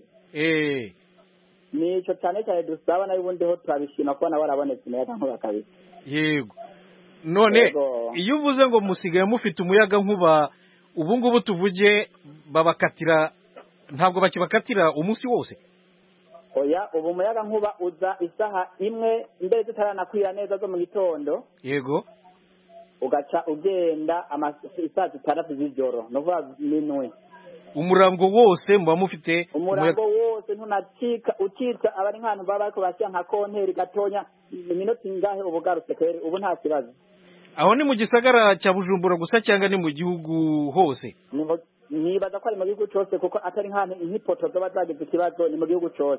Nico cyane cyane dusaba nayo ubundi ho turabishima ko warabonetse umuyagankuba kabisa. Yego. None iyo uvuze ngo musigaye mufite umuyagankuba ubu ngubu tuvuge babakatira ntabwo bakibakatira umunsi wose? Oya ubu umuyagankuba uza isaha imwe mbere tutaranakwira neza zo mu gitondo. Yego. Ugaca ugenda isaha 6 z'ijoro no vuga minwe. Umurango wose muba mufite umurango wose ntunacika ukitsa abari nk'abantu baba ariko basya nka konteri gatonya iminota ingahe ubugarutse kweri ubu nta kibazo. Aho ni mu gisagara cya Bujumbura gusa cyangwa ni mu gihugu hose? Nibaza ko ari mu gihugu cyose kuko atari nk'ipoto zo bazagize ikibazo ni mu gihugu cyose.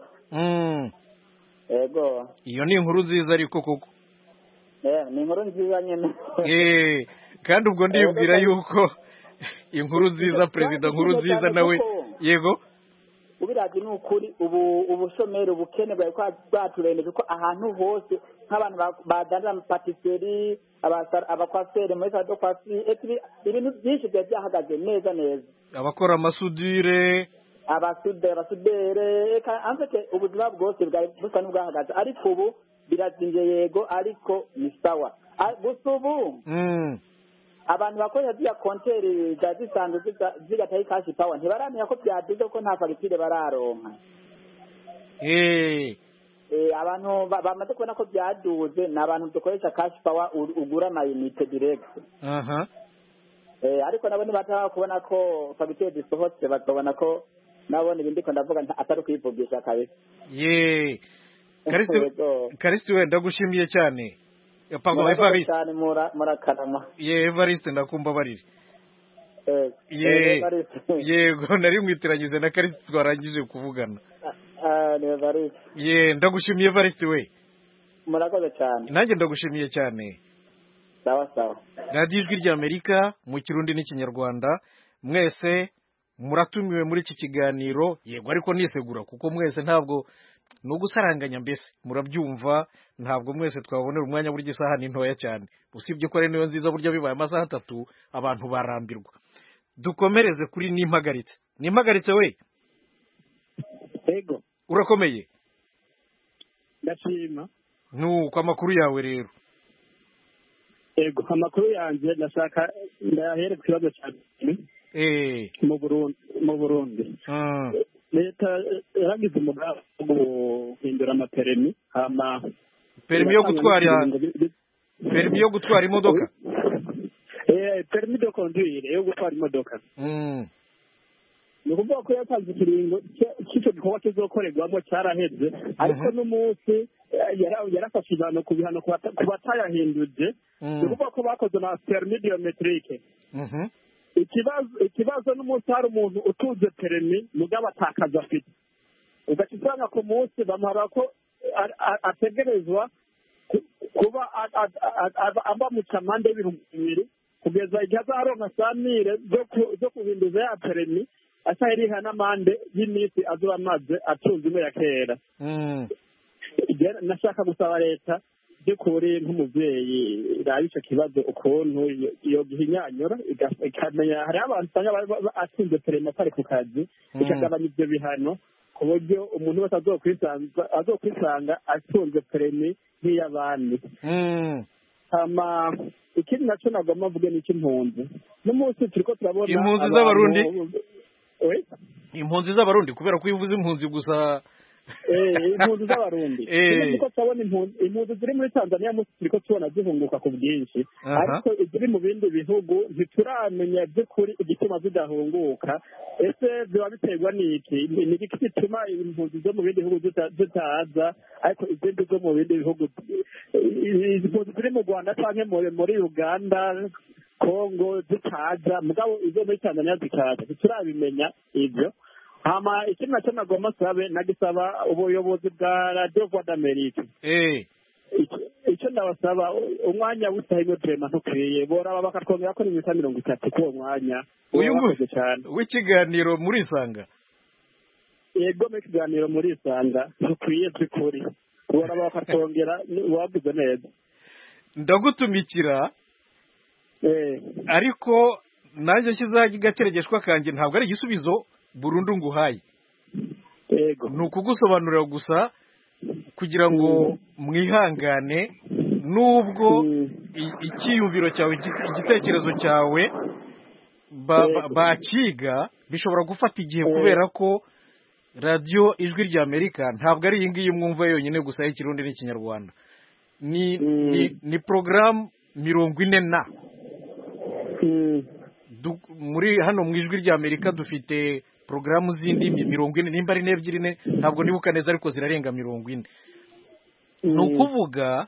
Yego. Iyo ni inkuru nziza ariko koko. Ni inkuru nziza nyene. Kandi ubwo ndibwira yuko inkuru nziza perezida nkuru nziza nawe yego ubiraje ni ukuri ubushomeri ubukene bwaturembeje ko ahantu hose nk'abantu badandara patisserie abakwafere muri salon de coiffure ibintu byinshi byahagaze neza abakora amasudire abasudere anfite ubuzima bwose busa n'ubwahagaze ariko ubu birazinje yego ariko ni sawa gusa ubu abantu bakoresha ziriya konteri zisanzwe zigataye kashi pawa ntibaramenya ko byaduze ko nta fagitire bararonka. Abantu bamaze kubona ko byaduze ni abantu dukoresha kashi pawa ugura amayinite direct. Ariko nabo nibataba kubona ko fagitire zisohotse bakabona ko nabone ibindi ko ndavuga atari kwivugisha kabisa. Karisi we ndagushimiye cyane. Pardon Evariste. Evariste ndakumva barire. Yego nari mwitiranyije na Karisi twarangije kuvugana. Evariste. Ndagushimiye Evariste we. murakoze cyane. Nanjye ndagushimiye cyane. Sawa sawa. Radio Ijwi ry'Amerika mu Kirundi n'Ikinyarwanda, mwese muratumiwe muri iki kiganiro, yego ariko nisegura kuko mwese ntabwo no gusaranganya, mbese murabyumva, ntabwo mwese twabonera umwanya buri gisaha ni ntoya cyane, usibye ko ari niyo nziza burya bibaye amasaha 3 abantu barambirwa. Dukomereze kuri Nimpagaritse we. Ego. Urakomeye? Ndashima. Nuko amakuru yawe rero? Ego, amakuru yanjye ndashaka ndahere ku kibazo cyane. Mu Burundi. Leta yaragize umugambi wo guhindura amaperimi, perimi yo gutwara imodoka. Permis de conduire yo gutwara imodoka. Ni ukuvuga ko yatanze ikiringo cy'icyo gikorwa kizokorerwamo cyaraheze, ariko n'umunsi yarafashe ibihano ku batayahinduje. Ni ukuvuga ko bakoze na permis biometrique. Ikibazo n'umunsi hari umuntu utunze perimi mugabo atakaza afite, ugaca usanga ku munsi bamuhara ko ategerezwa kuba aba mu camande y'ibihumbi 2 kugeza igihe azaronka samire zo guhinduza ya perimi, asahiriha n'amande y'iminsi azoba amaze atunze imwe ya kera. Nashaka gusaba leta by'ukuri nk'umubyeyi iraba icyo kibazo ukuntu iyo gihinyanyura ikamenya, hari abantu usanga atunze perimi atari ku kazi, ikagabanya ibyo bihano ku buryo umuntu wese azokwisanga atunze perimi nk'iy'abandi. Ikindi nacyo nagomba mvuge ni icy'impunzi. N'umunsi turiko turabona impunzi z'abarundi kubera ko ivuze impunzi gusa. Impunzi z'abarundi turiko turabona impunzi ziri muri Tanzania munsi turiko tubona zihunguka ku bwinshi, ariko iziri mu bindi bihugu ntituramenya by'ukuri igituma zidahunguka. Ese biba biterwa n'iki? Ni iki gituma impunzi zo mu bindi bihugu zitaza, ariko izindi zo mu bindi bihugu, impunzi ziri mu Rwanda cyangwa muri Uganda, Kongo zitaza, mugabo izo muri Tanzania zikaza? Ntiturabimenya ibyo. Ikindi nacyo nagomba nagisaba ubuyobozi bwa Radio Voix d'Amerique. Icyo ndabasaba, umwanya w'itahino Clement ntukwiye, boraba bakatwongera ko ni 30 k'uwo mwanya. Uyunguze cyane w'ikiganiro muri Isanga. Yego, mu kiganiro muri Isanga ntukwiye by'ukuri, boraba bakatwongera, wavuze neza. Ndagutumikira, ariko nanjye kizaga gakeregeshwa kanjye ntabwo ari igisubizo burundu nguhaye. Yego, ni ukugusobanurira gusa kugira ngo mwihangane, nubwo icyiyumviro cyawe, igitekerezo cyawe bakiga, bishobora gufata igihe kubera ko Radio Ijwi ry'Amerika ntabwo ari iyi ngiyi mwumva yonyine gusa y'Ikirundi n'Ikinyarwanda. Ni program 40 muri hano mu Ijwi ry'Amerika dufite programu zindi 40, nimba ari 2 ntabwo nibuka neza, ariko zirarenga 40. ni ukuvuga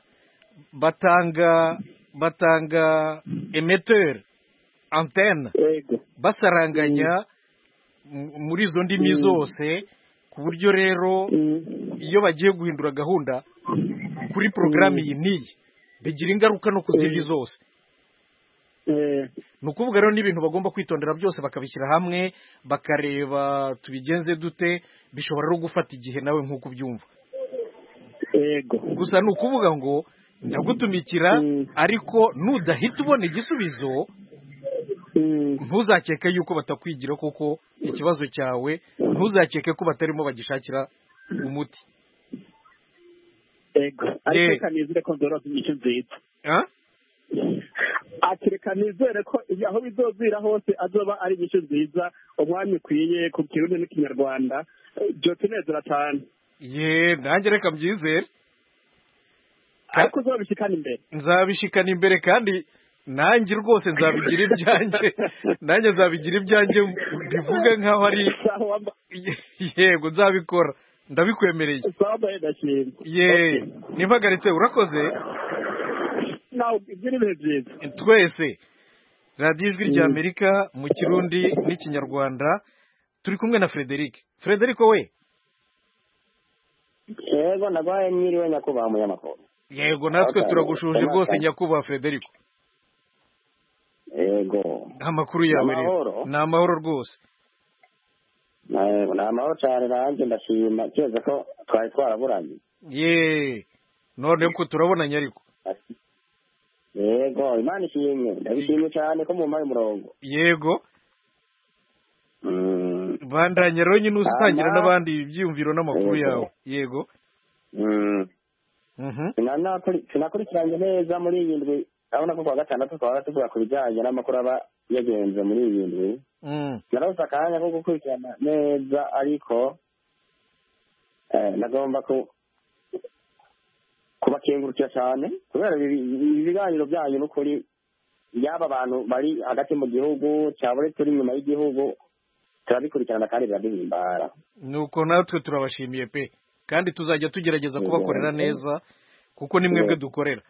batanga emetteur antenne basaranganya muri izo ndimi zose, ku buryo rero iyo bagiye guhindura gahunda kuri porogaramu iyi n'iyi bigira ingaruka no ku zindi zose. ni ukuvuga rero n'ibintu bagomba kwitondera byose bakabishyira hamwe bakareba tubigenze dute, bishobora no gufata igihe nawe nk'uko ubyumva. gusa ni ukuvuga ngo ndagutumikira, ariko nudahita ubona igisubizo ntuzakeke yuko batakwigira, kuko ikibazo cyawe ntuzakeke ko batarimo bagishakira umuti. ariko kanizere ko ndoro inyishu nziza. Reka nizere ko aho bizozira hose azoba ari inyishu nziza, umwanya ukwiye ku Kirundi n'Ikinyarwanda, byo tunezera cyane. Nanjye reka mbyizere, ariko uzabishikana imbere. Nzabishikana imbere, kandi nanjye rwose nzabigira ibyanjye. Nanjye nzabigira ibyanjye bivuga nkaho ari yego, nzabikora, ndabikwemereye. Nimpagaritse, urakoze. Twese radiyo Ijwi ry'Amerika mu Kirundi n'Ikinyarwanda, turi kumwe na Frederic. Frederic we? Yego, ndagwaye mwiriwe nyakubahwa munyamakuru. yego natwe turagushuje rwose nyakubahwa Frederico. Yego amakuru yawe rero ni amahoro rwose. ni amahoro cyane nanjye ndashima cyeze ko twari twaraburanye. none ko turabonanye ariko. Yego Imana ishimwe ndabishimye cyane ko mumpaye umurongo. Yego bandanye rero nyine usangira n'abandi ibyiyumviro n'amakuru yawe. Yego sinakurikiranye neza muri iyi ndwi, urabona ko kuwa gatandatu twaba tuvuga ku bijyanye n'amakuru aba yagenze muri iyi ndwi. narabuze akanya ko gukurikirana neza ariko nagomba kubakengurukira cyane kubera ibiganiro byanyu n'ukuri, yaba abantu bari hagati mu gihugu cyangwa turi inyuma y'igihugu turabikurikirana kandi biraduhimbara. nuko natwe turabashimiye pe, kandi tuzajya tugerageza kubakorera neza kuko ni mwebwe dukorera.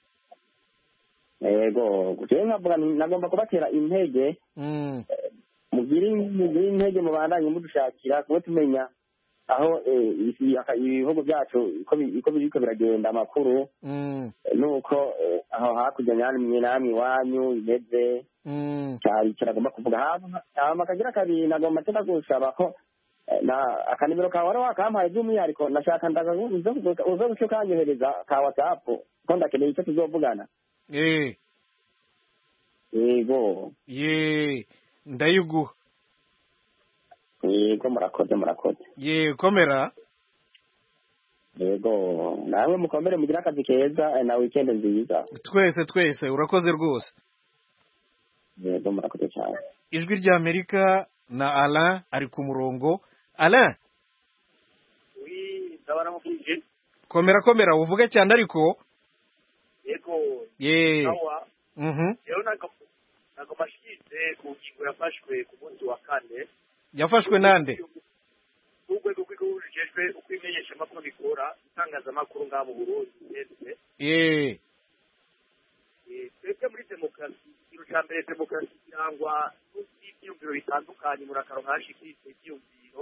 Yego nagomba kubatera intege, mugire intege mubandanye mudushakira kuba tumenya aho ibihugu byacu uko biriko biragenda amakuru, nuko aho hakurya namwe iwanyu imeze kiragomba kuvuga. hama kagira kabiri nagomba tena gusaba ko akanimero kawe wari wakampaye by'umwihariko nashaka uzo gucyo kanyohereza ka WhatsApp ko ndakeneye icyo tuzovugana. Yego ndayiguha. Yego murakoze. Komera. Yego namwe mukomere mugira akazi keza na weekend nziza. Twese urakoze rwose. Yego murakoze cyane. Ijwi rya Amerika na Alain ari ku murongo. Alain. ndabaramukije. Komera uvuge cyane ariko. Yego. Sawa. Rero nagomashyize ku ngingo yafashwe ku munsi wa kane. Yafashwe nande? Urwego rw'igihugu rujejwe uko imenyeshamakuru rikora itangazamakuru ngaha mu Burundi ndetse. Twebwe muri demokarasi, ikintu cya mbere demokarasi kirangwa n'ibyiyumviro bitandukanye muri akaronka hashikiriza ibyiyumviro.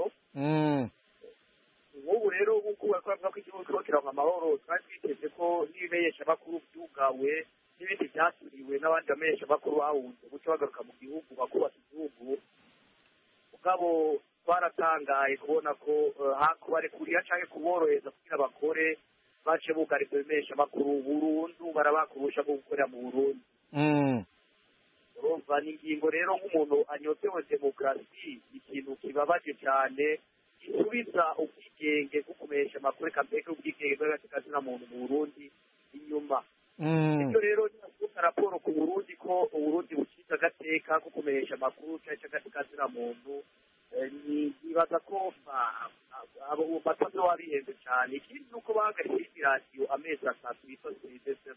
Ubu rero nk'uko bavuga ko igihugu kiba kirangwa amahoro, twari twiteze ko n'ibimenyeshamakuru byugawe n'ibindi byasuriwe n'abandi bamenyeshamakuru bahunze guca bagaruka mu gihugu bakubaka igihugu. Mugabo twaratangaye kubona ko hakubarekurira cyangwa kuborohereza kugira bakore bace bugara ibyo bimenyeshamakuru burundu, barabakurusha bwo gukorera mu Burundi. Urumva ni ingingo rero nk'umuntu anyotewe demokarasi, ikintu kibabaje cyane gisubiza ubwigenge bwo kumenyesha amakuru, kambeke ubwigenge bw'agatekazina muntu mu Burundi inyuma. Ibyo rero nyakuka raporo ku Burundi ko Uburundi bukiza agateka ko kumenyesha amakuru cyangwa agatekazina muntu, nibaza ko abo batoza wabihenze cyane. Ikindi nuko bahagaritse iradiyo amezi 3 bitose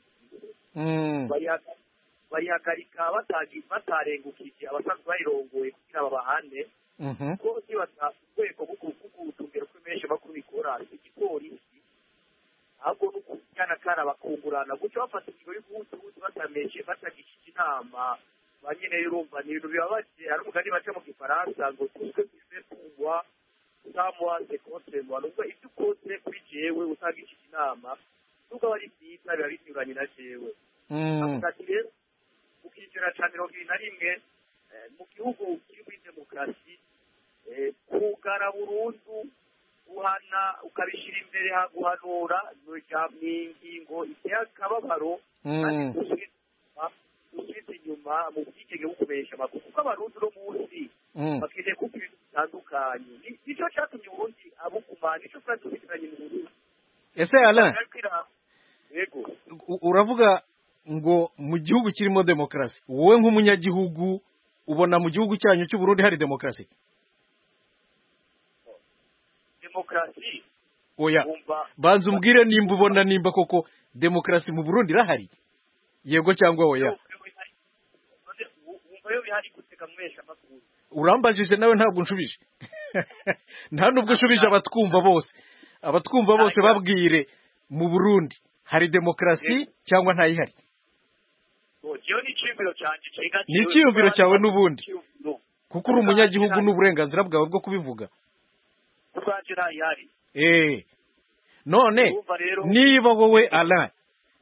barihagarika batarengukije abasanzwe bayirongoye kugira babahane ko kibaza urwego rw'ugutumbera uko imenyeshamakuru bikora igipolisi, ahubwo no kujyana kara bakungurana guca bafata ingingo y'ubuhutu batagishije inama ba nyene. Urumva ni ibintu bibabaje. Hari umugani baca mu gifaransa ngo tuske tuve pouvoir savoir se concernant, nubwo ibyo ukoze kuri jewe utagishije inama nubwo ari byiza biba binyuranye na jewe. Ati rero ukigera ca 21 mu gihugu kiri muri demokarasi, kugara burundu, guhana ukabishira imbere guhanura ni ingingo iteye akababaro kandi gusubiza inyuma mu bwigenge bwo kumenyesha amakuru, kuko abarundi uno munsi bakeneye kuko ibintu bitandukanye. Nicyo cyatumye Uburundi abugumana, nicyo twari tubisiranye mu Burundi. Ese Alain, uravuga ngo mu gihugu kirimo demokarasi, wowe nk'umunyagihugu ubona mu gihugu cyanyu cy'u Burundi hari demokarasi? Demokarasi oya, banza umbwire nimba ubona nimba koko demokarasi mu Burundi irahari, yego cyangwa oya. Urambajije nawe ntabwo nshubije. Nta nubwo ushubije abatwumva bose babwire mu Burundi hari demokarasi cyangwa ntayihari. Ni icyiyumviro cyawe n'ubundi kuko uri umunyagihugu n'uburenganzira bwawe bwo kubivuga. None niba wowe Alain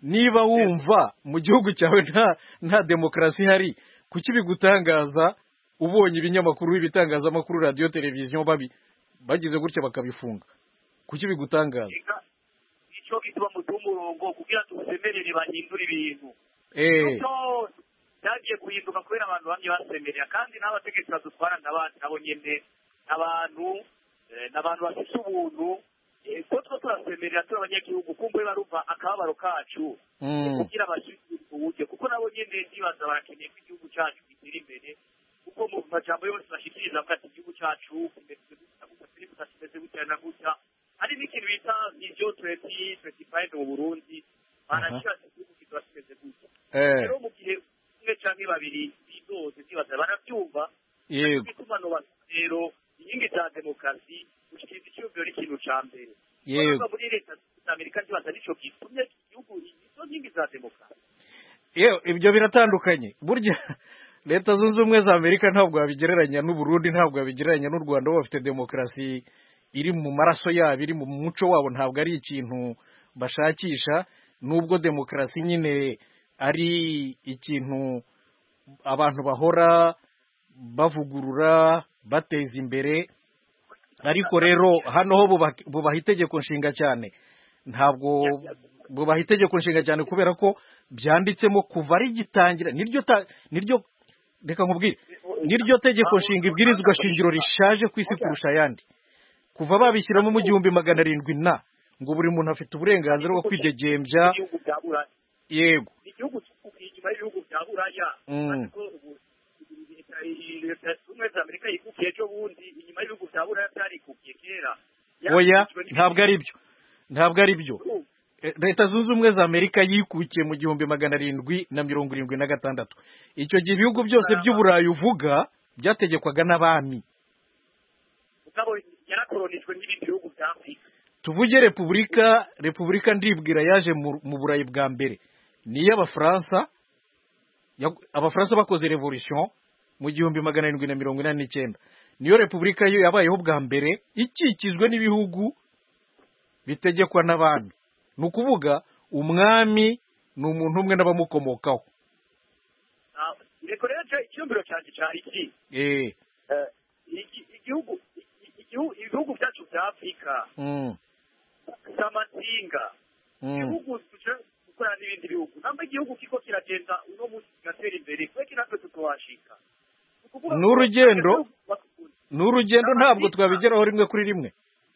niba wumva mu gihugu cyawe nta demokarasi ihari kuki bigutangaza ubonye ibinyamakuru ibitangazamakuru radiyo televiziyo bagize gutya bakabifunga kuki bigutangaza icyo gituma mu umurongo kugira tusemerere bahindura ibintu byagiye guhinduka kubera abantu bamwe basemerera kandi n'abategetsi badutwara nabo nyine n'abantu bafite ubuntu ko two turasemerera turi abanyagihugu kumva barumva akababaro kacu kugira bashyire uburyo kuko nabo nyine ndibaza barakeneye ko igihugu cyacu gitera imbere kuko mu majambo yose bashikiriza avuga ati igihugu cyacu kimeze gutya na gutya hari n'ikintu bita vision 2025 mu Burundi barashyira igihugu kiba kimeze gutya rero mu gihe umwe canke babiri bidoze ndibaza barabyumva yego bituma rero inkingi za demokarasi gushikiriza icyumviro n'ikintu ca mbere yego muri leta z'Amerika ndibaza nico gitumye igihugu izo nkingi za demokarasi ibyo biratandukanye burya leta zunze ubumwe za Amerika ntabwo babigereranya n'u Burundi ntabwo babigereranya n'u Rwanda bo bafite demokarasi iri mu maraso yabo iri mu muco wabo ntabwo ari ikintu bashakisha nubwo demokarasi nyine ari ikintu abantu bahora bavugurura bateza imbere ariko rero hano ho bubaha itegeko nshinga cyane ntabwo bubaha itegeko nshinga cyane kubera ko byanditsemo kuva ari gitangira niryo reka nkubwire niryo tegeko nshinga ibwirizwa shingiro rishaje ku isi kurusha ayandi kuva babishyiramo mu 1700 ngo buri muntu afite uburenganzira bwo kwidegembya yego igihugu inyuma y'ibihugu bya buraya ariko leta z'ubumwe za Amerika yikukiye ejo bundi inyuma y'ibihugu bya buraya byarikukiye kera oya ntabwo ari byo leta zunze ubumwe za Amerika yikukiye mu 1776 icyo gihe ibihugu byose by'uburayi uvuga byategekwaga n'abami yarakoronijwe n'ibindi bihugu bya Afrika tuvuge repubulika ndibwira yaje mu burayi bwa mbere niyo abafaransa bakoze revolution mu 1789 niyo repubulika yo yabayeho bwa mbere ikikijwe n'ibihugu bitegekwa n'abami ni ukuvuga umwami ni umuntu umwe n'abamukomokaho reko rero icyumviro cyanjye cyari iki ibihugu byacu bya Afrika z'amazinga ibihugu gukorana n'ibindi bihugu ntabwo igihugu kiko kiragenda uno munsi kigatera imbere kubera natwe tutawashika ni urugendo ntabwo twabigeraho rimwe kuri rimwe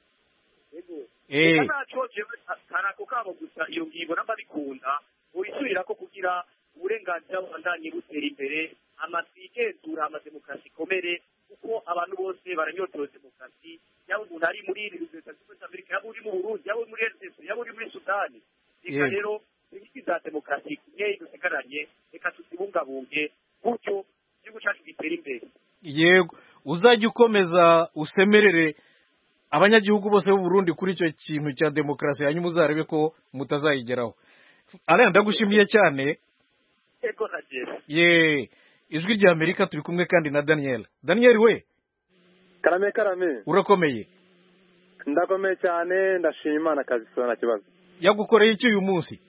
karako kabo gusa iyo ngingo namba bikunda urisubira ko kugira uburenganzira bubandanye butera imbere amasigenzura amademokarasi ikomere kuko abantu bose baranyotewe demokarasi yaba umuntu ari muri leta zunze ubumwe za Amerika yaba uri mu Burundi yaba uri muri RDC yaba uri muri Sudani reka rero inkingi za demokarasi nkeya dusigaranye reka tuzibungabunge gutyo igihugu cyacu gitera imbere yego uzajya ukomeza usemerere abanyagihugu bose b'u Burundi kuri icyo kintu cya demokarasi hanyuma uzarebe ko mutazayigeraho Alain ndagushimiye cyane ego nagera ijwi rya Amerika turi kumwe kandi na Daniel we karame urakomeye ndakomeye cyane ndashima Imana kazi sona kibazo yagukoreye iki uyu munsi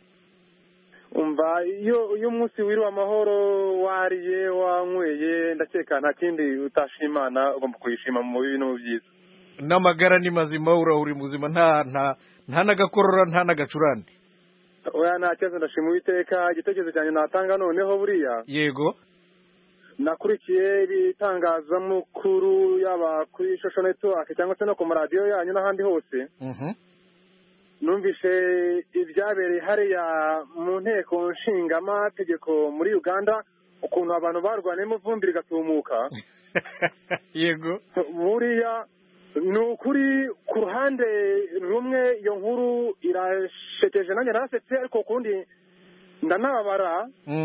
umva iyo munsi wiri amahoro wariye wanyweye ndakeka nta kindi utashimana ugomba kuyishima mu bibi no mu byiza n'amagara ni mazima uri muzima nta nagakorora nta nagacurane oya nta kibazo ndashima Uwiteka igitekerezo cyanjye natanga noneho buriya yego nakurikiye ibitangazamakuru yaba kuri social network cyangwa se no ku maradiyo yanyu n'ahandi hose numvise ibyabereye hariya mu nteko nshingamategeko muri Uganda ukuntu abantu barwaniyemo vumbi rigatumuka yego buriya ni ukuri ku ruhande rumwe iyo nkuru irashekeje nanjye narasetse ariko kundi ndanababara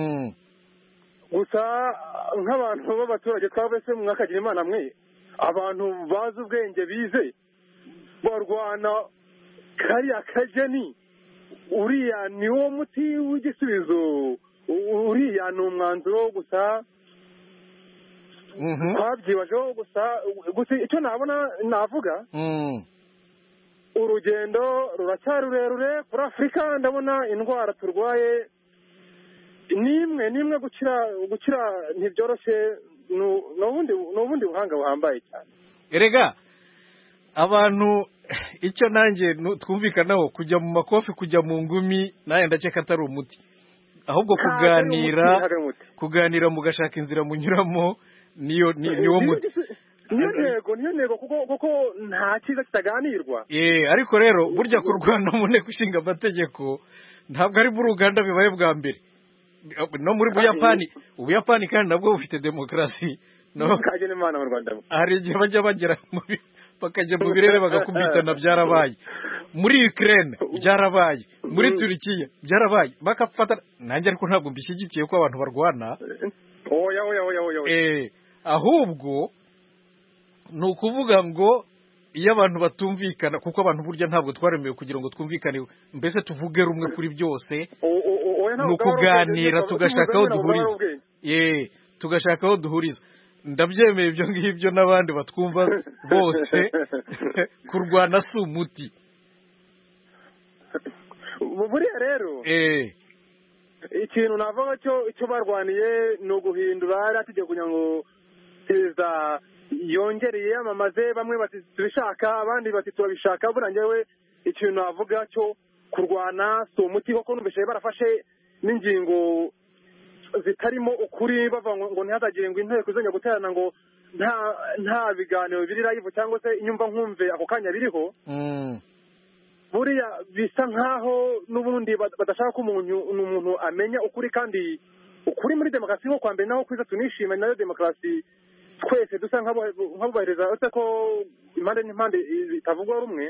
gusa nk'abantu b'abaturage twabese mwakagira Imana mwe abantu bazi ubwenge bize barwana kariya kajeni uriya ni wo muti w'igisubizo uriya ni umwanzuro gusa twabyibajeho gusa icyo navuga urugendo ruracyari rurerure kuri afurika. ndabona indwara turwaye nimwe gukira ntibyoroshye. ni ubundi buhanga buhambaye cyane. erega abantu icyo nanjye twumvikanaho kujya mu makofi kujya mu ngumi nawe ndakeka atari umuti, ahubwo kuganira mugashaka inzira munyuramo niwo muti. niyo ntego kuko nta cyiza kitaganirwa. ariko rero burya kurwana mu nteko ishinga amategeko ntabwo ari muri Uganda bibaye bwa mbere, no muri Ubuyapani kandi nabwo bufite demokarasi. hari igihe bajya bagera bakajya mu birere bagakubitana, byarabaye muri Ukraine, byarabaye muri Turkiya, byarabaye bakafata. nanjye ariko ntabwo mbishyigikiye ko abantu barwana, ahubwo ni ukuvuga ngo iyo abantu batumvikana, kuko abantu burya ntabwo twaremewe kugira ngo twumvikane mbese tuvuge rumwe kuri byose, ni ukuganira tugashaka aho duhuriza. ndabyemeye ibyo ngibyo n'abandi batwumva bose. kurwana si umuti. buriya rero ikintu navuga cyo barwaniye ni uguhindura itegeko kugira ngo perezida yongere yiyamamaze. bamwe bati tubishaka, abandi bati turabishaka. buriya njyewe ikintu navuga cyo kurwana si umuti, kuko numvise barafashe n'ingingo zitarimo ukuri, bavuga ngo ntihazagire ngo inteko izongera guterana ngo nta biganiro biri live cyangwa se inyumva nkumve ako kanya biriho. buriya bisa nkaho n'ubundi badashaka ko umuntu amenya ukuri, kandi ukuri muri demokarasi nko kwa mbere naho kwiza tunishima. nayo demokarasi twese dusa nk'abubahiriza, uretse ko impande n'impande bitavugwa rumwe.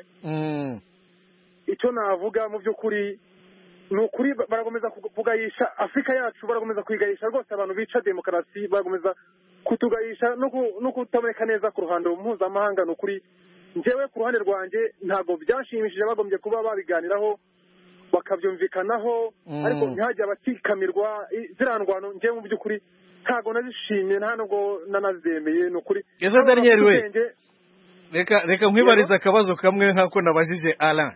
icyo navuga mu by'ukuri ni ukuri barakomeza kugayisha Afurika yacu, barakomeza kuyigayisha rwose. abantu bica demokarasi barakomeza kutugayisha no kutaboneka neza ku ruhando mpuzamahanga. ni ukuri njyewe ku ruhande rwanjye ntabwo byashimishije. bagombye kuba babiganiraho bakabyumvikanaho, ariko ntihajye abakikamirwa. ziriya ndwano njyewe mu by'ukuri ntabwo nazishimye, nta nubwo nanazemeye. ni ukuri. ese Daniel we, reka nkwibarize akabazo kamwe nk'ako nabajije Alain.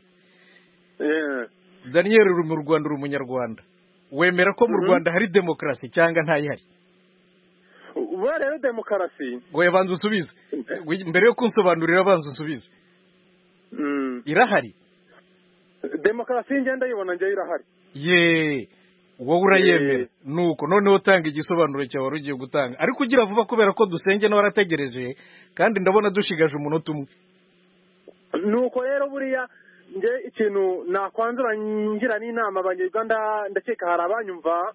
Daniel, uri mu Rwanda, uri umunyarwanda, wemera ko mu Rwanda hari demokarasi cyangwa ntayihari? uba rero demokarasi, wowe banza usubize mbere yo kunsobanurira. banza usubize. irahari demokarasi? ngenda yibona njye irahari. wowe urayemera? nuko noneho utanga igisobanuro cyawe wari ugiye gutanga, ariko ugira vuba kubera ko dusenge n'abarategereje kandi ndabona dushigaje umunota umwe. nuko rero buriya nge ikintu nakwanzura ngira n'inama abanyarwanda, ndakeka hari abanyumva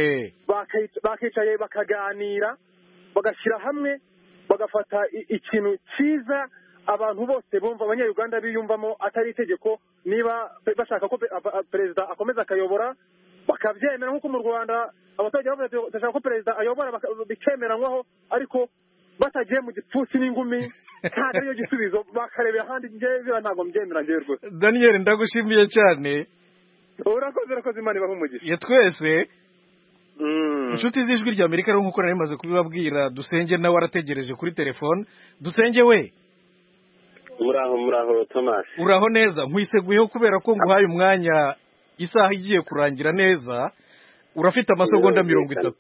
bakicaye bakaganira bagashyira hamwe bagafata ikintu cyiza abantu bose bumva, abanyarwanda biyumvamo, atari itegeko. niba bashaka ko perezida akomeza akayobora bakabyemera, nk'uko mu Rwanda abaturage bashaka ko perezida ayobora bikemeranywaho, ariko batagiye mu gipfusi n'ingumi ntabwo ariyo gisubizo, bakarebera ahandi. njyewe ntabwo mbyemera njyewe rwose. Daniel, ndagushimiye cyane. urakoze Imana ibahe umugisha. twese inshuti z'ijwi rya Amerika rero nk'uko nari maze kubibabwira, dusenge nawe arategereje kuri telefone. dusenge we, muraho Thomas. uraho neza? nkwiseguyeho kubera ko nguhaye umwanya, isaha igiye kurangira neza, urafite amasegonda 30.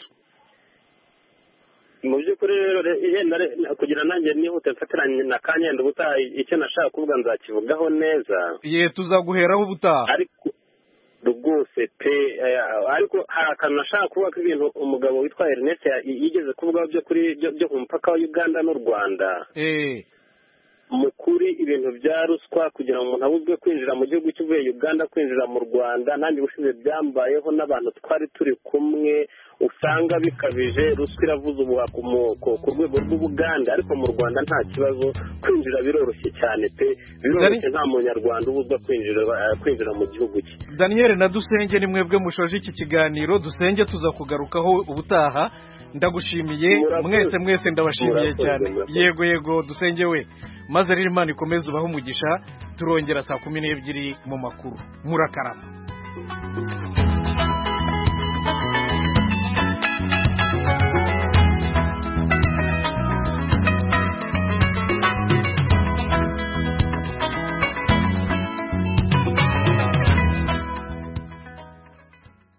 mu by'ukuri rero kugira nanjye nihute mfatiranye na Kanyenda ubutaha, icyo nashaka kuvuga nzakivugaho neza. tuzaguheraho ubutaha. ariko rwose pe, ariko hari akantu nashaka kuvuga ko ibintu umugabo witwa Ernest yigeze kuvugaho byo ku mupaka wa Uganda n'u Rwanda. mu kuri ibintu bya ruswa, kugira ngo umuntu abuzwe kwinjira mu gihugu cy'uvuye Uganda kwinjira mu Rwanda, nanjye ubushize byambayeho n'abantu twari turi kumwe, usanga bikabije. ruswa iravuza ubuha ku rwego rw'Ubuganda, ariko mu Rwanda nta kibazo, kwinjira biroroshye cyane pe, biroroshye. nta munyarwanda ubuzwa kwinjira mu gihugu cye. Daniel na Dusenge, ni mwebwe mushoje iki kiganiro. Dusenge tuza kugarukaho ubutaha. ndagushimiye mwese, ndabashimiye cyane. yego Dusenge we, maze rero Imana ikomeze ubaho umugisha. turongera saa 12 mu makuru. murakarama.